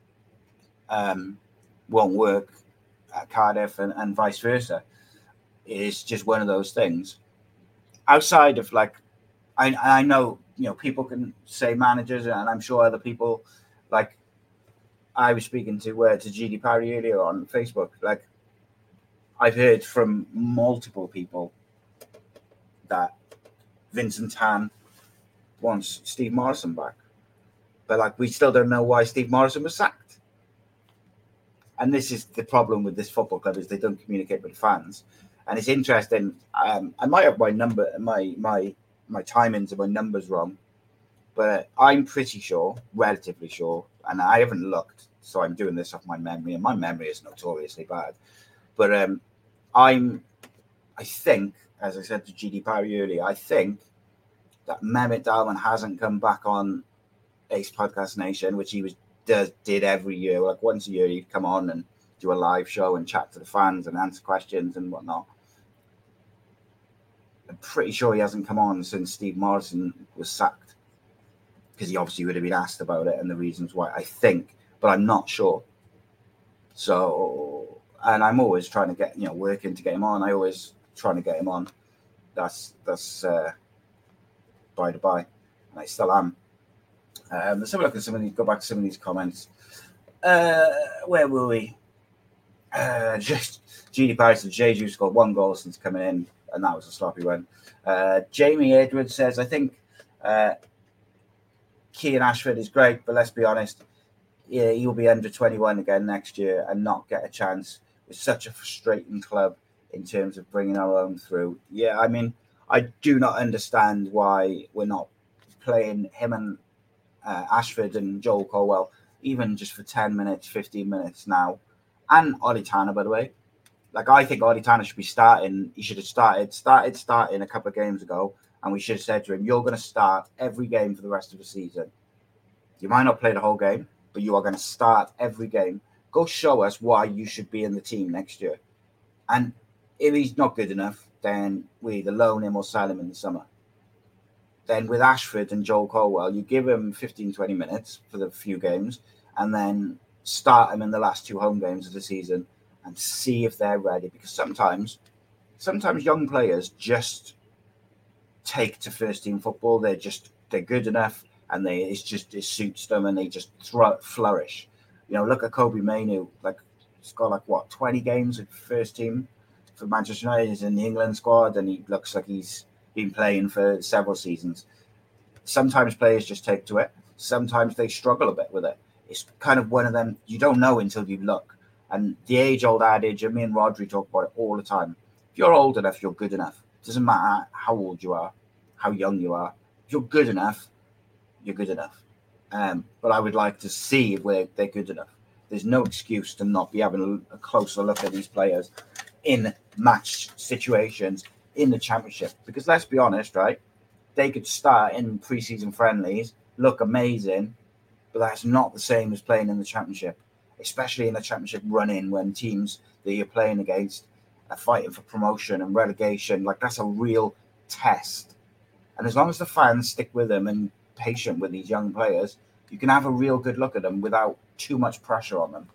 um, won't work at Cardiff and, and vice versa. It's just one of those things. Outside of like, I I know, you know, people can say managers, and I'm sure other people, like I was speaking to uh, to G D Parry earlier on Facebook. Like, I've heard from multiple people that Vincent Tan wants Steve Morrison back, but like we still don't know why Steve Morrison was sacked. And this is the problem with this football club, is they don't communicate with fans. And it's interesting. Um, I might have my number, my my my timings and my numbers wrong, but I'm pretty sure, relatively sure, and I haven't looked, so I'm doing this off my memory, and my memory is notoriously bad. But um, I'm, I think, as I said to G D Parry earlier, I think that Mehmet Dalman hasn't come back on Ace Podcast Nation, which he was does did every year. Like once a year, he'd come on and do a live show and chat to the fans and answer questions and whatnot. I'm pretty sure he hasn't come on since Steve Morrison was sacked, because he obviously would have been asked about it and the reasons why, I think, but I'm not sure. So, and I'm always trying to get, you know, working to get him on. I always trying to get him on. That's, that's uh, by the by. And I still am. Um, let's have a look at some of these, go back to some of these comments. Uh, where were we? Uh, just G D Parry said J J scored one goal since coming in, and that was a sloppy one. Uh, Jamie Edwards says, I think uh, Kean Ashford is great, but let's be honest, yeah, he'll be under twenty-one again next year and not get a chance. It's such a frustrating club in terms of bringing our own through. Yeah, I mean, I do not understand why we're not playing him and uh, Ashford and Joel Colwell, even just for ten minutes, fifteen minutes now. And Ollie Tanner, by the way. Like, I think Ollie Tanner should be starting. He should have started, started, starting a couple of games ago. And we should have said to him, you're going to start every game for the rest of the season. You might not play the whole game, but you are going to start every game. Go show us why you should be in the team next year. And if he's not good enough, then we either loan him or sell him in the summer. Then with Ashford and Joel Colwell, you give him fifteen, twenty minutes for the few games, and then start them in the last two home games of the season and see if they're ready. Because sometimes, sometimes young players just take to first team football. They're just, they're good enough, and they, it's just, it suits them, and they just throw, flourish. You know, look at Kobe Mainoo. Like, he's got like what, twenty games at first team for Manchester United. He's in the England squad, and he looks like he's been playing for several seasons. Sometimes players just take to it. Sometimes they struggle a bit with it. It's kind of one of them, you don't know until you look. And the age-old adage, and me and Rodri talk about it all the time, if you're old enough, you're good enough. It doesn't matter how old you are, how young you are. If you're good enough, you're good enough. Um, but I would like to see if we're, they're good enough. There's no excuse to not be having a, a closer look at these players in match situations in the Championship. Because let's be honest, right? They could start in pre-season friendlies, look amazing, but that's not the same as playing in the Championship, especially in the Championship run-in when teams that you're playing against are fighting for promotion and relegation. Like, that's a real test. And as long as the fans stick with them and patient with these young players, you can have a real good look at them without too much pressure on them.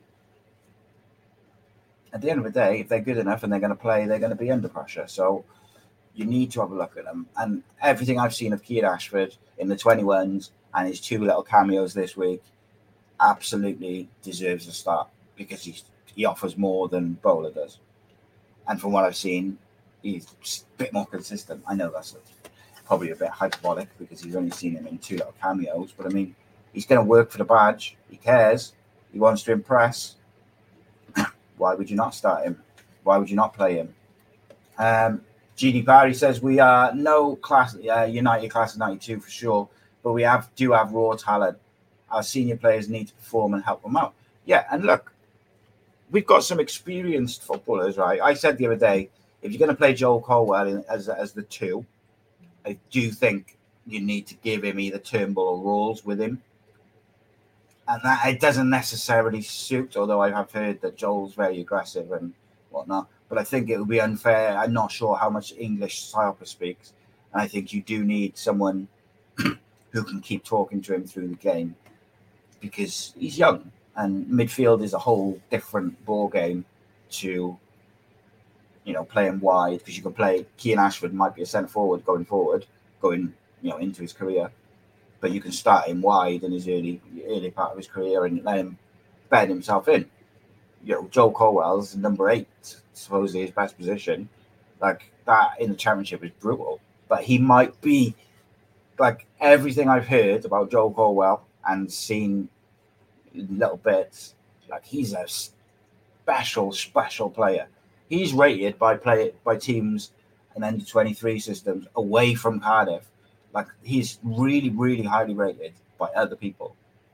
At the end of the day, if they're good enough and they're going to play, they're going to be under pressure. So you need to have a look at them. And everything I've seen of Keane Ashford in the twenty-ones and his two little cameos this week absolutely deserves a start because he's, he offers more than Bowler does. And from what I've seen, he's a bit more consistent. I know that's probably a bit hyperbolic because he's only seen him in two little cameos. But, I mean, he's going to work for the badge. He cares. He wants to impress. Why would you not start him? Why would you not play him? Um, G D Parry says we are no class, uh, United class of ninety-two for sure, but we have do have raw talent. Our senior players need to perform and help them out. Yeah, and look, we've got some experienced footballers, right? I said the other day, if you're going to play Joel Colwell in, as as the two, I do think you need to give him either Turnbull or Rawls with him. And that it doesn't necessarily suit, although I have heard that Joel's very aggressive and whatnot. But I think it would be unfair. I'm not sure how much English Psyopa speaks. And I think you do need someone who can keep talking to him through the game because he's young. And midfield is a whole different ball game to, you know, playing wide because you can play. Keane Ashford might be a centre forward going forward, going, you know, into his career. But you can start him wide in his early early part of his career and let him bed himself in. You know, Joel Colwell's number eight, supposedly his best position. Like, that in the Championship is brutal. But he might be, like, everything I've heard about Joel Colwell and seen little bits, like, he's a special, special player. He's rated by play by teams and under twenty-three systems away from Cardiff. Like, he's really, really highly rated by other people.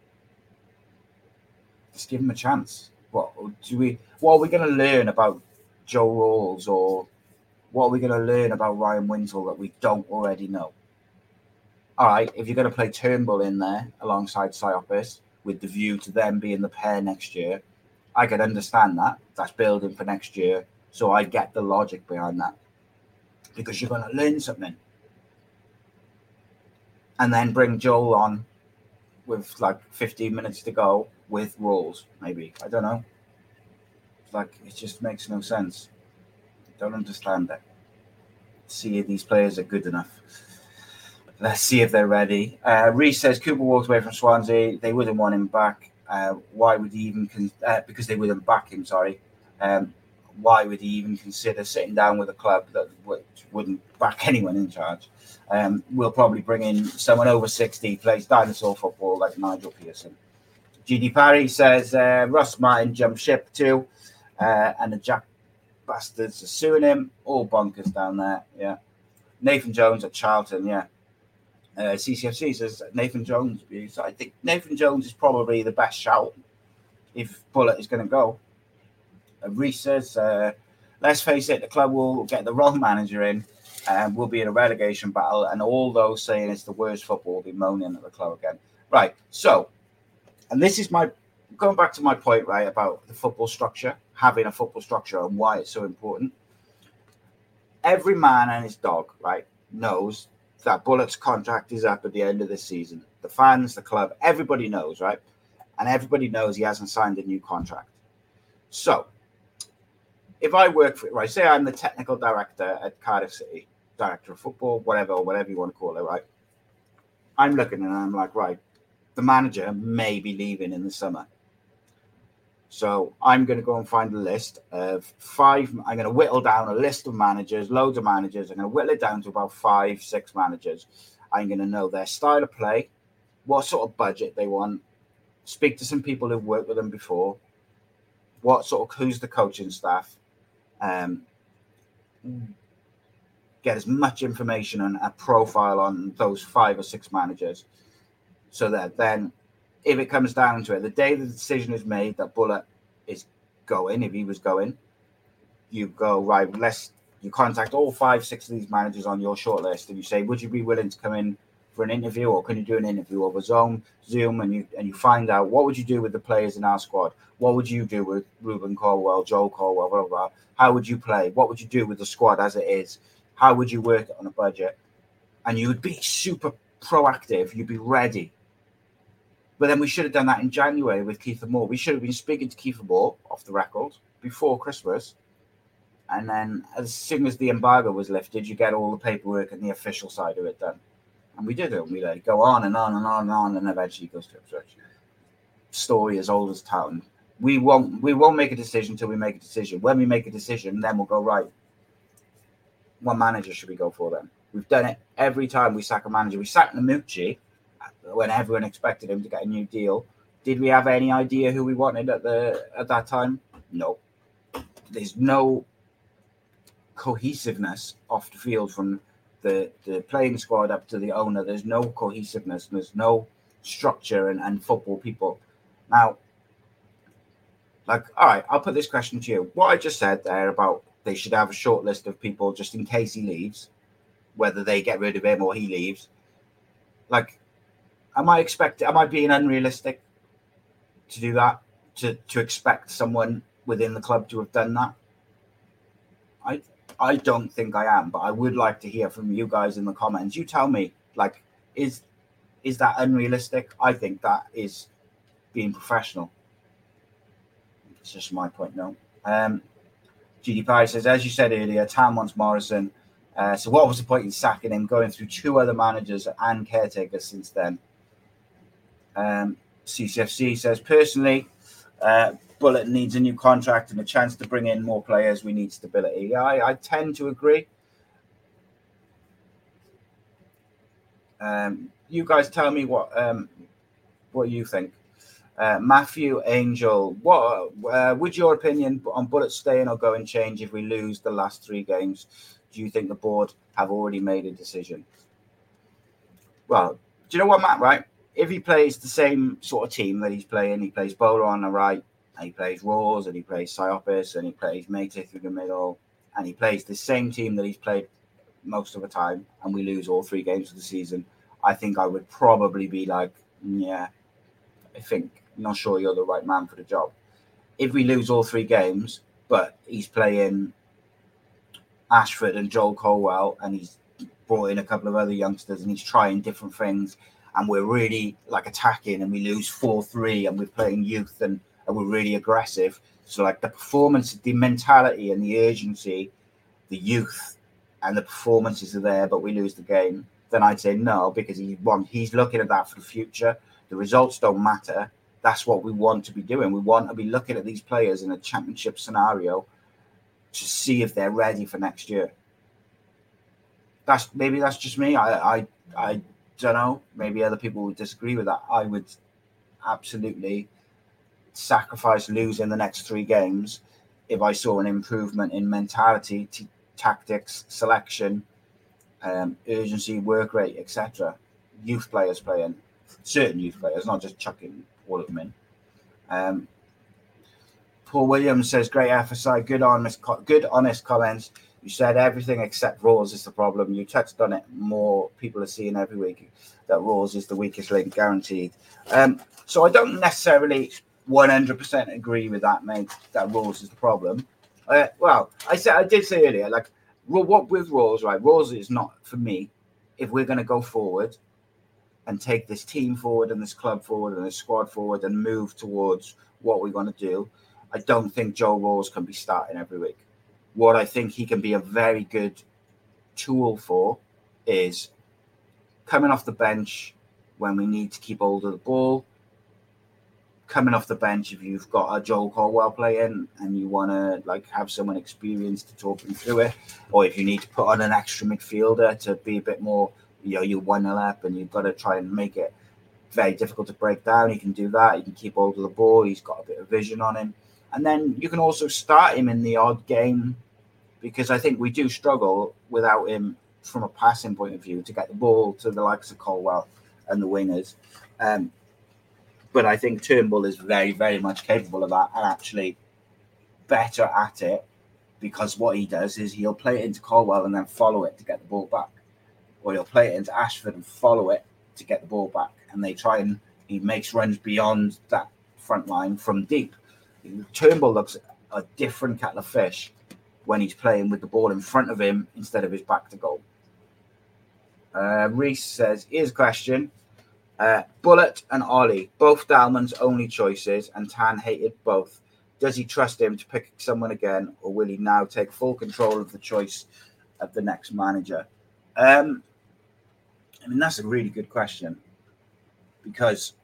Just give him a chance. What do we? What are we going to learn about Joe Rawls, or what are we going to learn about Ryan Wintle that we don't already know? All right, if you're going to play Turnbull in there alongside Psyopis with the view to them being the pair next year, I could understand that. That's building for next year, so I get the logic behind that because you're going to learn something. And then bring Joel on with like fifteen minutes to go with Rawls, maybe. I don't know. It's like, it just makes no sense. Don't understand it. See if these players are good enough. Let's see if they're ready. Uh, Reece says Cooper walked away from Swansea. They wouldn't want him back. Uh, why would he even... Con- uh, because they wouldn't back him, sorry. Um, why would he even consider sitting down with a club that w- wouldn't back anyone in charge? Um, we'll probably bring in someone over sixty, plays dinosaur football like Nigel Pearson. G D Parry says uh, Russ Martin jumped ship too, uh, and the Jack bastards are suing him. All bonkers down there, yeah. Nathan Jones at Charlton, yeah. Uh, C C F C says Nathan Jones. I think Nathan Jones is probably the best shout if Bullet is going to go. Uh, Reece says, uh, let's face it, the club will get the wrong manager in. And we'll be in a relegation battle, and all those saying it's the worst football will be moaning at the club again. Right, so, and this is my, going back to my point, right, about the football structure, having a football structure and why it's so important. Every man and his dog, right, knows that Bullet's contract is up at the end of this season. The fans, the club, everybody knows, right? And everybody knows he hasn't signed a new contract. So, if I work for, right, say I'm the technical director at Cardiff City, director of football, whatever, or whatever you want to call it, right? I'm looking and I'm like, right, the manager may be leaving in the summer. So I'm going to go and find a list of five. I'm going to whittle down a list of managers, loads of managers. I'm going to whittle it down to about five, six managers. I'm going to know their style of play, what sort of budget they want, speak to some people who've worked with them before, what sort of, who's the coaching staff, um, get as much information and a profile on those five or six managers, so that then, if it comes down to it, the day the decision is made that Bullet is going, if he was going, you go, right, let's, you contact all five, six of these managers on your shortlist, and you say, would you be willing to come in for an interview, or can you do an interview over Zoom, Zoom, and you and you find out what would you do with the players in our squad? What would you do with Ruben Colwell, Joel Colwell, blah, blah, blah. How would you play? What would you do with the squad as it is? How would you work it on a budget? And you would be super proactive. You'd be ready. But then we should have done that in January with Kiefer Moore. We should have been speaking to Kiefer Moore off the record before Christmas. And then as soon as the embargo was lifted, you get all the paperwork and the official side of it done. And we did it. And we let it go on and on and on and on. And eventually it goes to Ipswich. Story as old as town. We won't, we won't make a decision until we make a decision. When we make a decision, then we'll go, right, what manager should we go for then? We've done it every time we sack a manager. We sacked Namucci when everyone expected him to get a new deal. Did we have any idea who we wanted at the at that time? No. There's no cohesiveness off the field from the, the playing squad up to the owner. There's no cohesiveness. There's no structure and, and football people. Now, like, all right, I'll put this question to you. What I just said there about they should have a short list of people just in case he leaves, whether they get rid of him or he leaves. Like, Am I expecting? Am I being unrealistic to do that? To to expect someone within the club to have done that? I I don't think I am, but I would like to hear from you guys in the comments. You tell me, like, is is that unrealistic? I think that is being professional. It's just my point. No. Um, G D Pie says, as you said earlier, Tam wants Morrison. Uh, so what was the point in sacking him? Going through two other managers and caretakers since then. Um, C C F C says, personally, uh, Bullet needs a new contract and a chance to bring in more players. We need stability. I, I tend to agree. Um, you guys tell me what um, what you think. Uh, Matthew Angel, what uh, would your opinion on Bullet staying or going change if we lose the last three games? Do you think the board have already made a decision? Well, do you know what, Matt, right? If he plays the same sort of team that he's playing, he plays Bowler on the right, and he plays Rawls, and he plays Siopis, and he plays Mate through the middle, and he plays the same team that he's played most of the time, and we lose all three games of the season, I think I would probably be like, yeah, I think, not sure you're the right man for the job. If we lose all three games, but he's playing Ashford and Joel Colwell, and he's brought in a couple of other youngsters, and he's trying different things, and we're really like attacking, and we lose four three, and we're playing youth, and, and we're really aggressive. So like the performance, the mentality and the urgency, the youth and the performances are there, but we lose the game, then I'd say no, because he want, he's looking at that for the future. The results don't matter. That's what we want to be doing. We want to be looking at these players in a championship scenario to see if they're ready for next year. That's maybe that's just me. I I I don't know. Maybe other people would disagree with that. I would absolutely sacrifice losing the next three games if I saw an improvement in mentality, t- tactics, selection, um, urgency, work rate, et cetera. Youth players playing, certain youth players, not just chucking all of them in. Um, Paul Williams says, great F S I, good honest, good honest comments. You said everything except Rawls is the problem. You touched on it more. People are seeing every week that Rawls is the weakest link, guaranteed. Um, so I don't necessarily one hundred percent agree with that, mate, that Rawls is the problem. Uh, well, I said I did say earlier, like, what with Rawls, right? Rawls is not, for me, if we're going to go forward and take this team forward and this club forward and this squad forward and move towards what we want to do, I don't think Joe Rawls can be starting every week. What I think he can be a very good tool for is coming off the bench when we need to keep hold of the ball, coming off the bench, if you've got a Joel Colwell playing and you want to like have someone experienced to talk them through it, or if you need to put on an extra midfielder to be a bit more, you know, you're one nil up and you've got to try and make it very difficult to break down, he can do that. He can keep hold of the ball. He's got a bit of vision on him. And then you can also start him in the odd game, because I think we do struggle without him from a passing point of view to get the ball to the likes of Colwell and the wingers. Um, But I think Turnbull is very, very much capable of that and actually better at it, because what he does is he'll play it into Colwell and then follow it to get the ball back. Or he'll play it into Ashford and follow it to get the ball back. And they try and he makes runs beyond that front line from deep. Turnbull looks a different kettle of fish when he's playing with the ball in front of him instead of his back to goal. Uh, Reese says, here's a question. Uh, Bullet and Ollie, both Dalman's only choices, and Tan hated both. Does he trust him to pick someone again, or will he now take full control of the choice of the next manager? Um, I mean, that's a really good question, because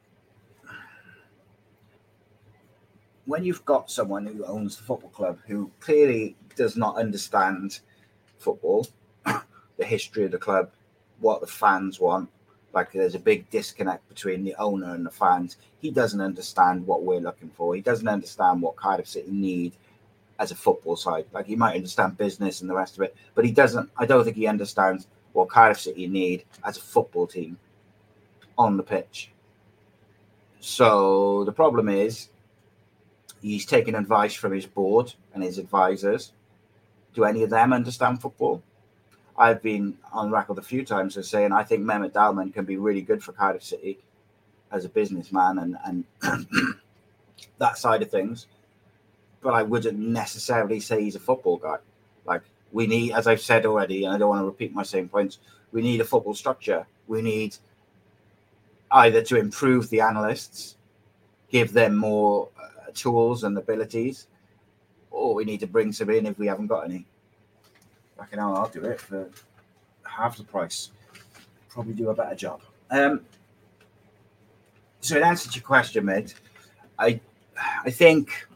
when you've got someone who owns the football club who clearly does not understand football, the history of the club, what the fans want, like there's a big disconnect between the owner and the fans. He doesn't understand what we're looking for. He doesn't understand what Cardiff City need as a football side. Like he might understand business and the rest of it, but he doesn't. I don't think he understands what Cardiff City need as a football team on the pitch. So the problem is he's taking advice from his board and his advisors. Do any of them understand football? I've been on record a few times as saying I think Mehmet Dalman can be really good for Cardiff City as a businessman and, and that side of things. But I wouldn't necessarily say he's a football guy. Like we need, as I've said already, and I don't want to repeat my same points, we need a football structure. We need either to improve the analysts, give them more uh, tools and abilities, or we need to bring some in if we haven't got any. Fucking hell, I'll do it for half the price. Probably do a better job. Um, so in answer to your question, mate, I I think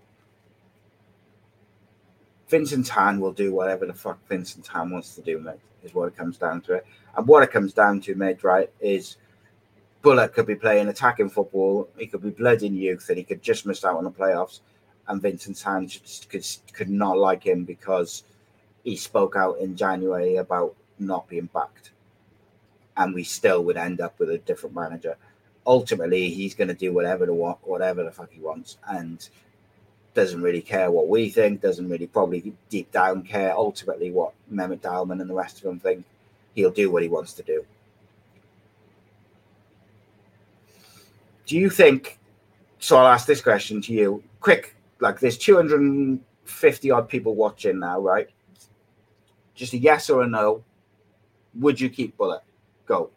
Vincent Tan will do whatever the fuck Vincent Tan wants to do, mate, is what it comes down to it. And what it comes down to, mate, right, is Bullock could be playing attacking football, he could be blooding youth, and he could just miss out on the playoffs. And Vincent Tan just could, could not like him because he spoke out in January about not being backed, and we still would end up with a different manager. Ultimately, he's going to do whatever the whatever the fuck he wants, and doesn't really care what we think. Doesn't really probably deep down care ultimately what Mehmet Dalman and the rest of them think. He'll do what he wants to do. Do you think? So I'll ask this question to you, quick. Like there's two hundred fifty odd people watching now, right? Just a yes or a no. Would you keep Bullock? Go.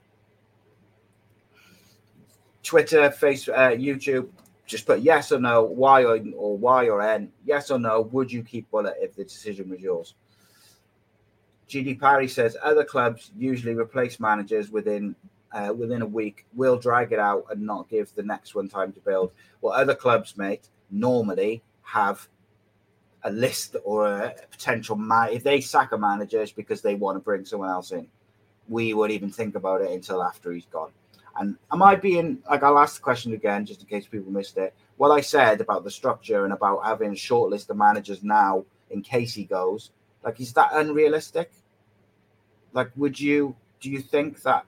Twitter, Facebook, uh, YouTube. Just put yes or no, Y or, or Y or N. Yes or no. Would you keep Bullock if the decision was yours? G D Parry says other clubs usually replace managers within uh, within a week. Will drag it out and not give the next one time to build. Well, other clubs, mate, normally have a list or a potential man. If they sack a manager, it's because they want to bring someone else in. We won't even think about it until after he's gone. And am I being like? I'll ask the question again, just in case people missed it. What I said about the structure and about having a short list of managers now in case he goes, like, is that unrealistic? Like, would you? Do you think that?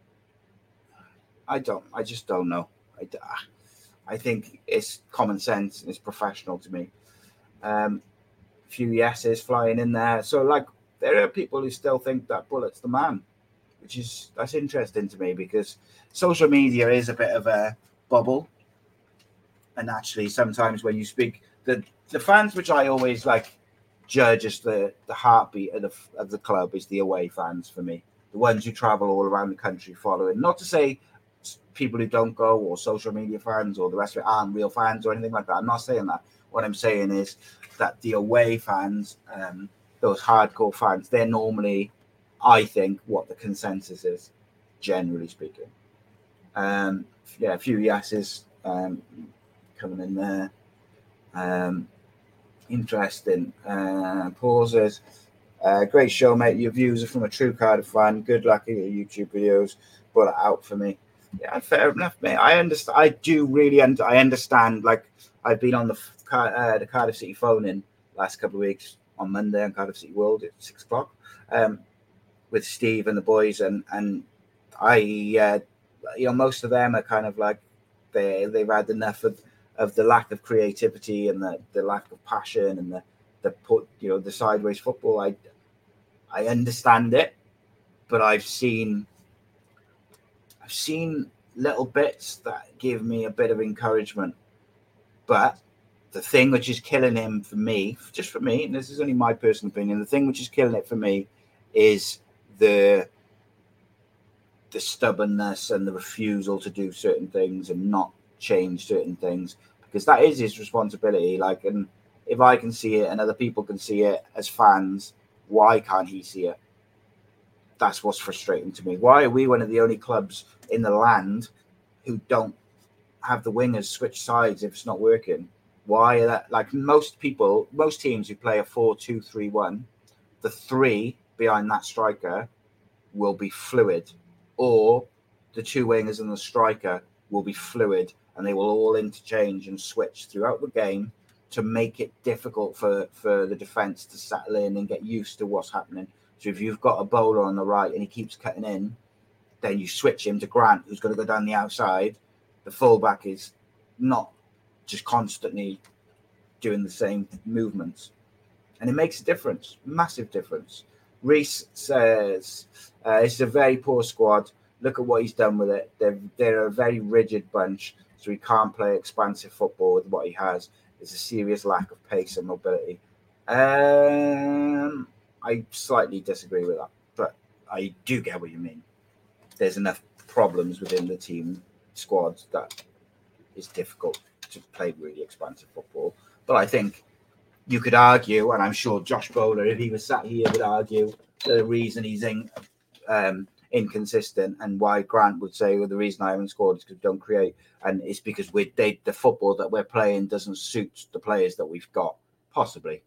I don't. I just don't know. I, I think it's common sense and it's professional to me. Um, a few yeses flying in there. So, like, there are people who still think that Bullock's the man, which is, that's interesting to me because social media is a bit of a bubble. And actually, sometimes when you speak, the, the fans, which I always, like, judge as the, the heartbeat of the, of the club is the away fans for me. The ones who travel all around the country following. Not to say people who don't go or social media fans or the rest of it aren't real fans or anything like that. I'm not saying that. What I'm saying is that the away fans, um, those hardcore fans, they're normally, I think, what the consensus is, generally speaking. Um, yeah, a few yeses um, coming in there. Um, interesting. Uh, pauses. Uh, great show, mate. Your views are from a true Cardiff fan. Good luck at your YouTube videos. Put it out for me. Yeah, fair enough, mate. I understand. I do really, and I understand. Like, I've been on the uh, the Cardiff City phone in last couple of weeks on Monday on Cardiff City World at six o'clock um, with Steve and the boys, and and I, uh, you know, most of them are kind of like they they've had enough of, of the lack of creativity and the, the lack of passion and the the put you know the sideways football. I I understand it, but I've seen. I've seen little bits that give me a bit of encouragement, but the thing which is killing him for me, just for me, and this is only my personal opinion, the thing which is killing it for me is the the stubbornness and the refusal to do certain things and not change certain things, because that is his responsibility. Like, and if I can see it and other people can see it as fans, why can't he see it? That's what's frustrating to me. Why are we one of the only clubs in the land who don't have the wingers switch sides if it's not working? Why are that? Like most people, most teams who play a four two three one, the three behind that striker will be fluid, or the two wingers and the striker will be fluid, and they will all interchange and switch throughout the game to make it difficult for, for the defence to settle in and get used to what's happening. So if you've got a bowler on the right and he keeps cutting in, then you switch him to Grant, who's going to go down the outside. The fullback is not just constantly doing the same movements. And it makes a difference, massive difference. Reece says, uh, it's a very poor squad. Look at what he's done with it. They're, they're a very rigid bunch, so he can't play expansive football with what he has. There's a serious lack of pace and mobility. Um... I slightly disagree with that, but I do get what you mean. There's enough problems within the team squads that it's difficult to play really expansive football. But I think you could argue, and I'm sure Josh Bowler, if he was sat here, would argue the reason he's in, um, inconsistent, and why Grant would say, well, the reason I haven't scored is because we don't create, and it's because we they, the football that we're playing doesn't suit the players that we've got, possibly.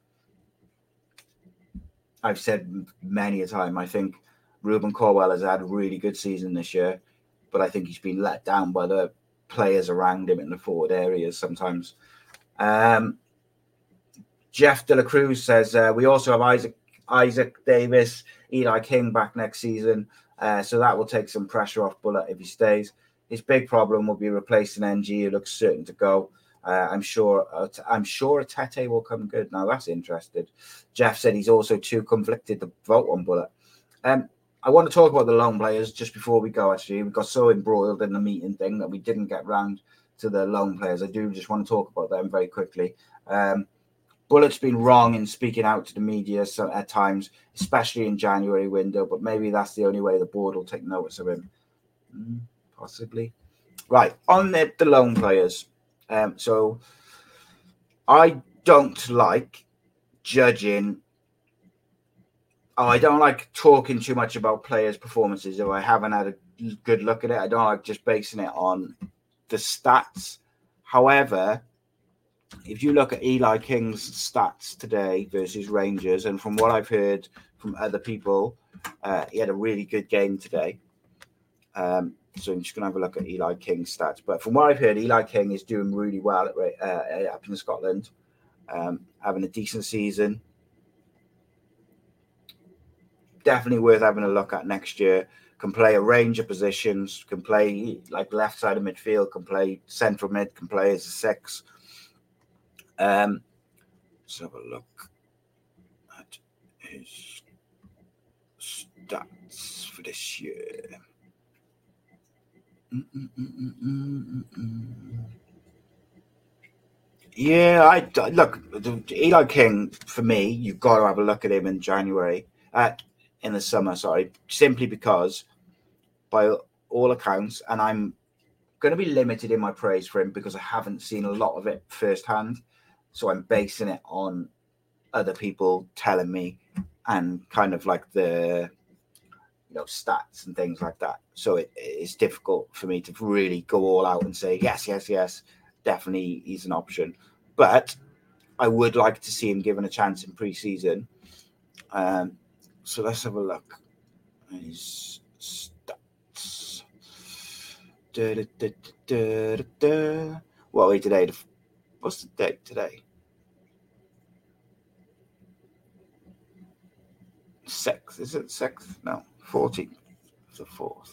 I've said many a time, I think Ruben Corwell has had a really good season this year, but I think he's been let down by the players around him in the forward areas sometimes. Um, Jeff De La Cruz says, uh, we also have Isaac Isaac Davis, Eli King back next season, uh, so that will take some pressure off Bullet if he stays. His big problem will be replacing N G, who looks certain to go. Uh, I'm sure uh, I'm sure Tete will come good. Now, that's interesting. Jeff said he's also too conflicted to vote on Bullet. Um, I want to talk about the loan players just before we go, actually. We got so embroiled in the meeting thing that we didn't get round to the loan players. I do just want to talk about them very quickly. Um, Bullet's been wrong in speaking out to the media so, at times, especially in January window, but maybe that's the only way the board will take notice of him. Mm, possibly. Right, on the, the loan players. Um, so I don't like judging. Oh, I don't like talking too much about players' performances if I haven't had a good look at it. I don't like just basing it on the stats. However, if you look at Eli King's stats today versus Rangers, and from what I've heard from other people, uh, he had a really good game today. Um, So I'm just going to have a look at Eli King's stats. But from what I've heard, Eli King is doing really well at, uh, up in Scotland, um, having a decent season. Definitely worth having a look at next year. Can play a range of positions, can play like left side of midfield, can play central mid, can play as a six. Um, let's have a look at his stats for this year. Mm-mm-mm-mm-mm-mm. Yeah, I look. Eli King, for me, you've got to have a look at him in January, uh, in the summer. Sorry, simply because, by all accounts, and I'm going to be limited in my praise for him because I haven't seen a lot of it firsthand, so I'm basing it on other people telling me and kind of like the you know, stats and things like that. So it, it's difficult for me to really go all out and say, yes, yes, yes, definitely he's an option. But I would like to see him given a chance in pre-season. Um, so let's have a look. His stats. Da, da, da, da, da, da. What are we today? What's the date today? Sixth. Is it sixth? No, fourteenth. The fourth.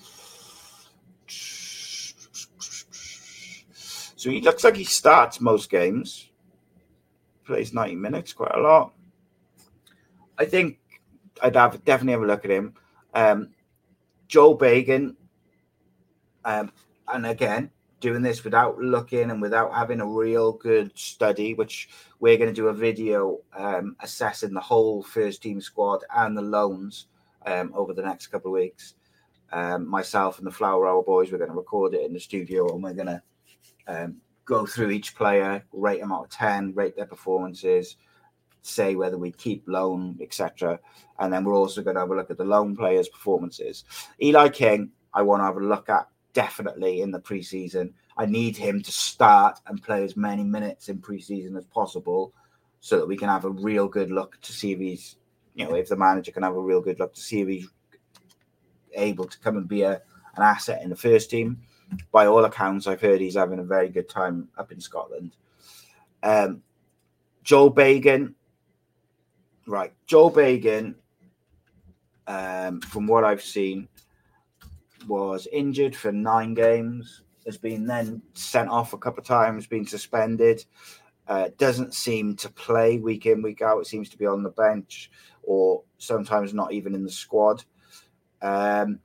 So he looks like he starts most games. Plays ninety minutes, quite a lot. I think I'd have definitely have a look at him. Um, Joel Bagan, um, and again, doing this without looking and without having a real good study, which we're going to do a video um, assessing the whole first team squad and the loans um, over the next couple of weeks. Um, myself and the Flower Hour boys, we're going to record it in the studio, and we're going to um, go through each player, rate them out of ten, rate their performances, say whether we keep loan, et cetera. And then we're also going to have a look at the loan players' performances. Eli King, I want to have a look at definitely in the preseason. I need him to start and play as many minutes in preseason as possible so that we can have a real good look to see if he's, you know, if the manager can have a real good look to see if he's able to come and be a, an asset in the first team. By all accounts, I've heard he's having a very good time up in Scotland. Um, Joel Bagan, right, Joel Bagan, um, from what I've seen, was injured for nine games, has been then sent off a couple of times, been suspended, uh, doesn't seem to play week in, week out. It seems to be on the bench or sometimes not even in the squad. Um,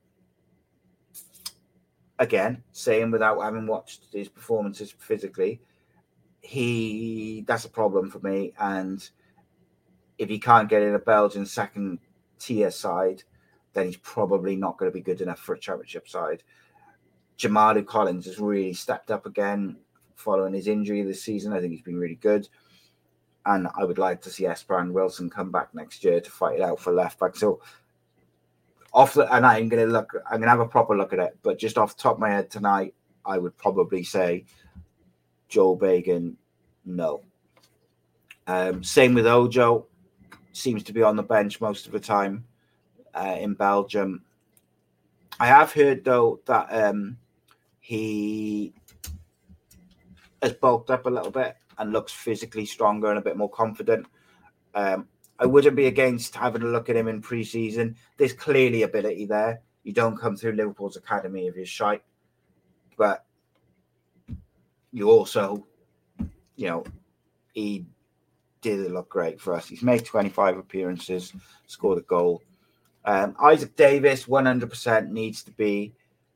again, saying without having watched his performances physically, he that's a problem for me. And if he can't get in a Belgian second tier side, then he's probably not going to be good enough for a championship side. Jamalu Collins has really stepped up again following his injury this season. I think he's been really good. And I would like to see Esperan Wilson come back next year to fight it out for left back. So off the, and I'm going to look, I'm going to have a proper look at it, but just off the top of my head tonight, I would probably say Joel Bagan, no. Um, same with Ojo, seems to be on the bench most of the time. Uh, in Belgium, I have heard though that um, he has bulked up a little bit and looks physically stronger and a bit more confident. Um, I wouldn't be against having a look at him in pre-season. There's clearly ability there. You don't come through Liverpool's academy if you're shite, but you also, you know, he did look great for us. He's made twenty-five appearances, scored a goal. Um, Isaac Davis, one hundred percent needs to be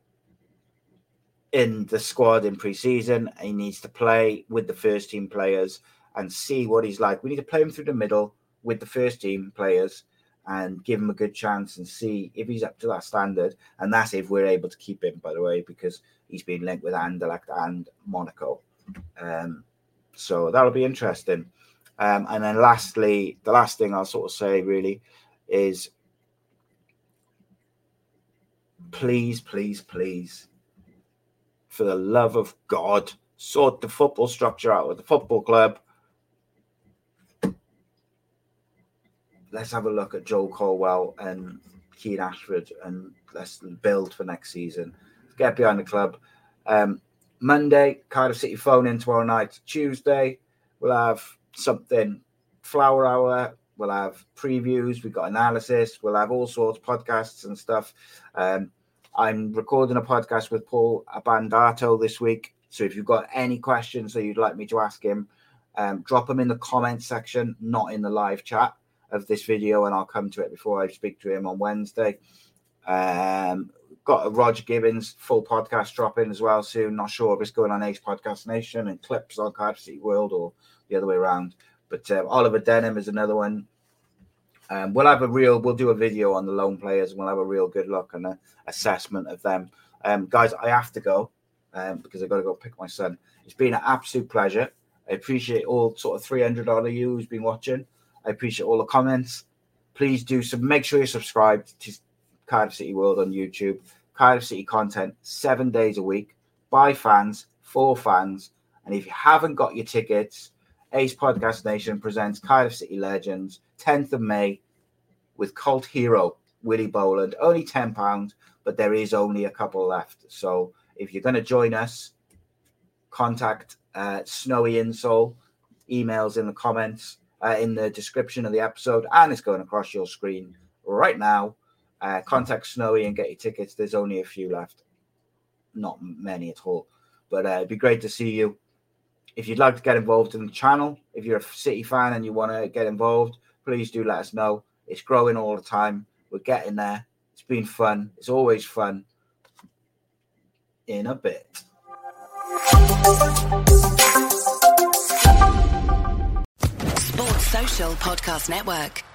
in the squad in pre-season. He needs to play with the first team players and see what he's like. We need to play him through the middle with the first team players and give him a good chance and see if he's up to that standard. And that's if we're able to keep him, by the way, because he's been linked with Anderlecht and Monaco. Um, so that'll be interesting. Um, and then lastly, the last thing I'll sort of say really is, please, please, please, for the love of God, sort the football structure out with the football club. Let's have a look at Joel Colwell and Keane Ashford and let's build for next season. Get behind the club. Um, Monday, Cardiff City phone in tomorrow night. Tuesday, we'll have something, Flower Hour. We'll have previews. We've got analysis. We'll have all sorts of podcasts and stuff. Um, I'm recording a podcast with Paul Abandato this week. So if you've got any questions that you'd like me to ask him, um, drop them in the comments section, not in the live chat of this video, and I'll come to it before I speak to him on Wednesday. Um, got a Roger Gibbons full podcast dropping as well soon. Not sure if it's going on Ace Podcast Nation and clips on Cardiff City World or the other way around. But uh, Oliver Denham is another one. Um, we'll have a real, we'll do a video on the loan players and we'll have a real good look and an assessment of them. Um, guys, I have to go um, because I've got to go pick my son. It's been an absolute pleasure. I appreciate all sort of three hundred odd of you who's been watching. I appreciate all the comments. Please do, so make sure you're subscribed to Cardiff City World on YouTube. Cardiff City content seven days a week by fans, for fans. And if you haven't got your tickets, Ace Podcast Nation presents Cardiff City Legends, tenth of May, with cult hero Willie Boland. Only ten pounds, but there is only a couple left. So if you're going to join us, contact uh, Snowy Insole. Emails in the comments, uh, in the description of the episode, and it's going across your screen right now. Uh, contact Snowy and get your tickets. There's only a few left. Not many at all. But uh, it'd be great to see you. If you'd like to get involved in the channel, if you're a City fan and you want to get involved, please do let us know. It's growing all the time. We're getting there. It's been fun. It's always fun. In a bit. Sports Social Podcast Network.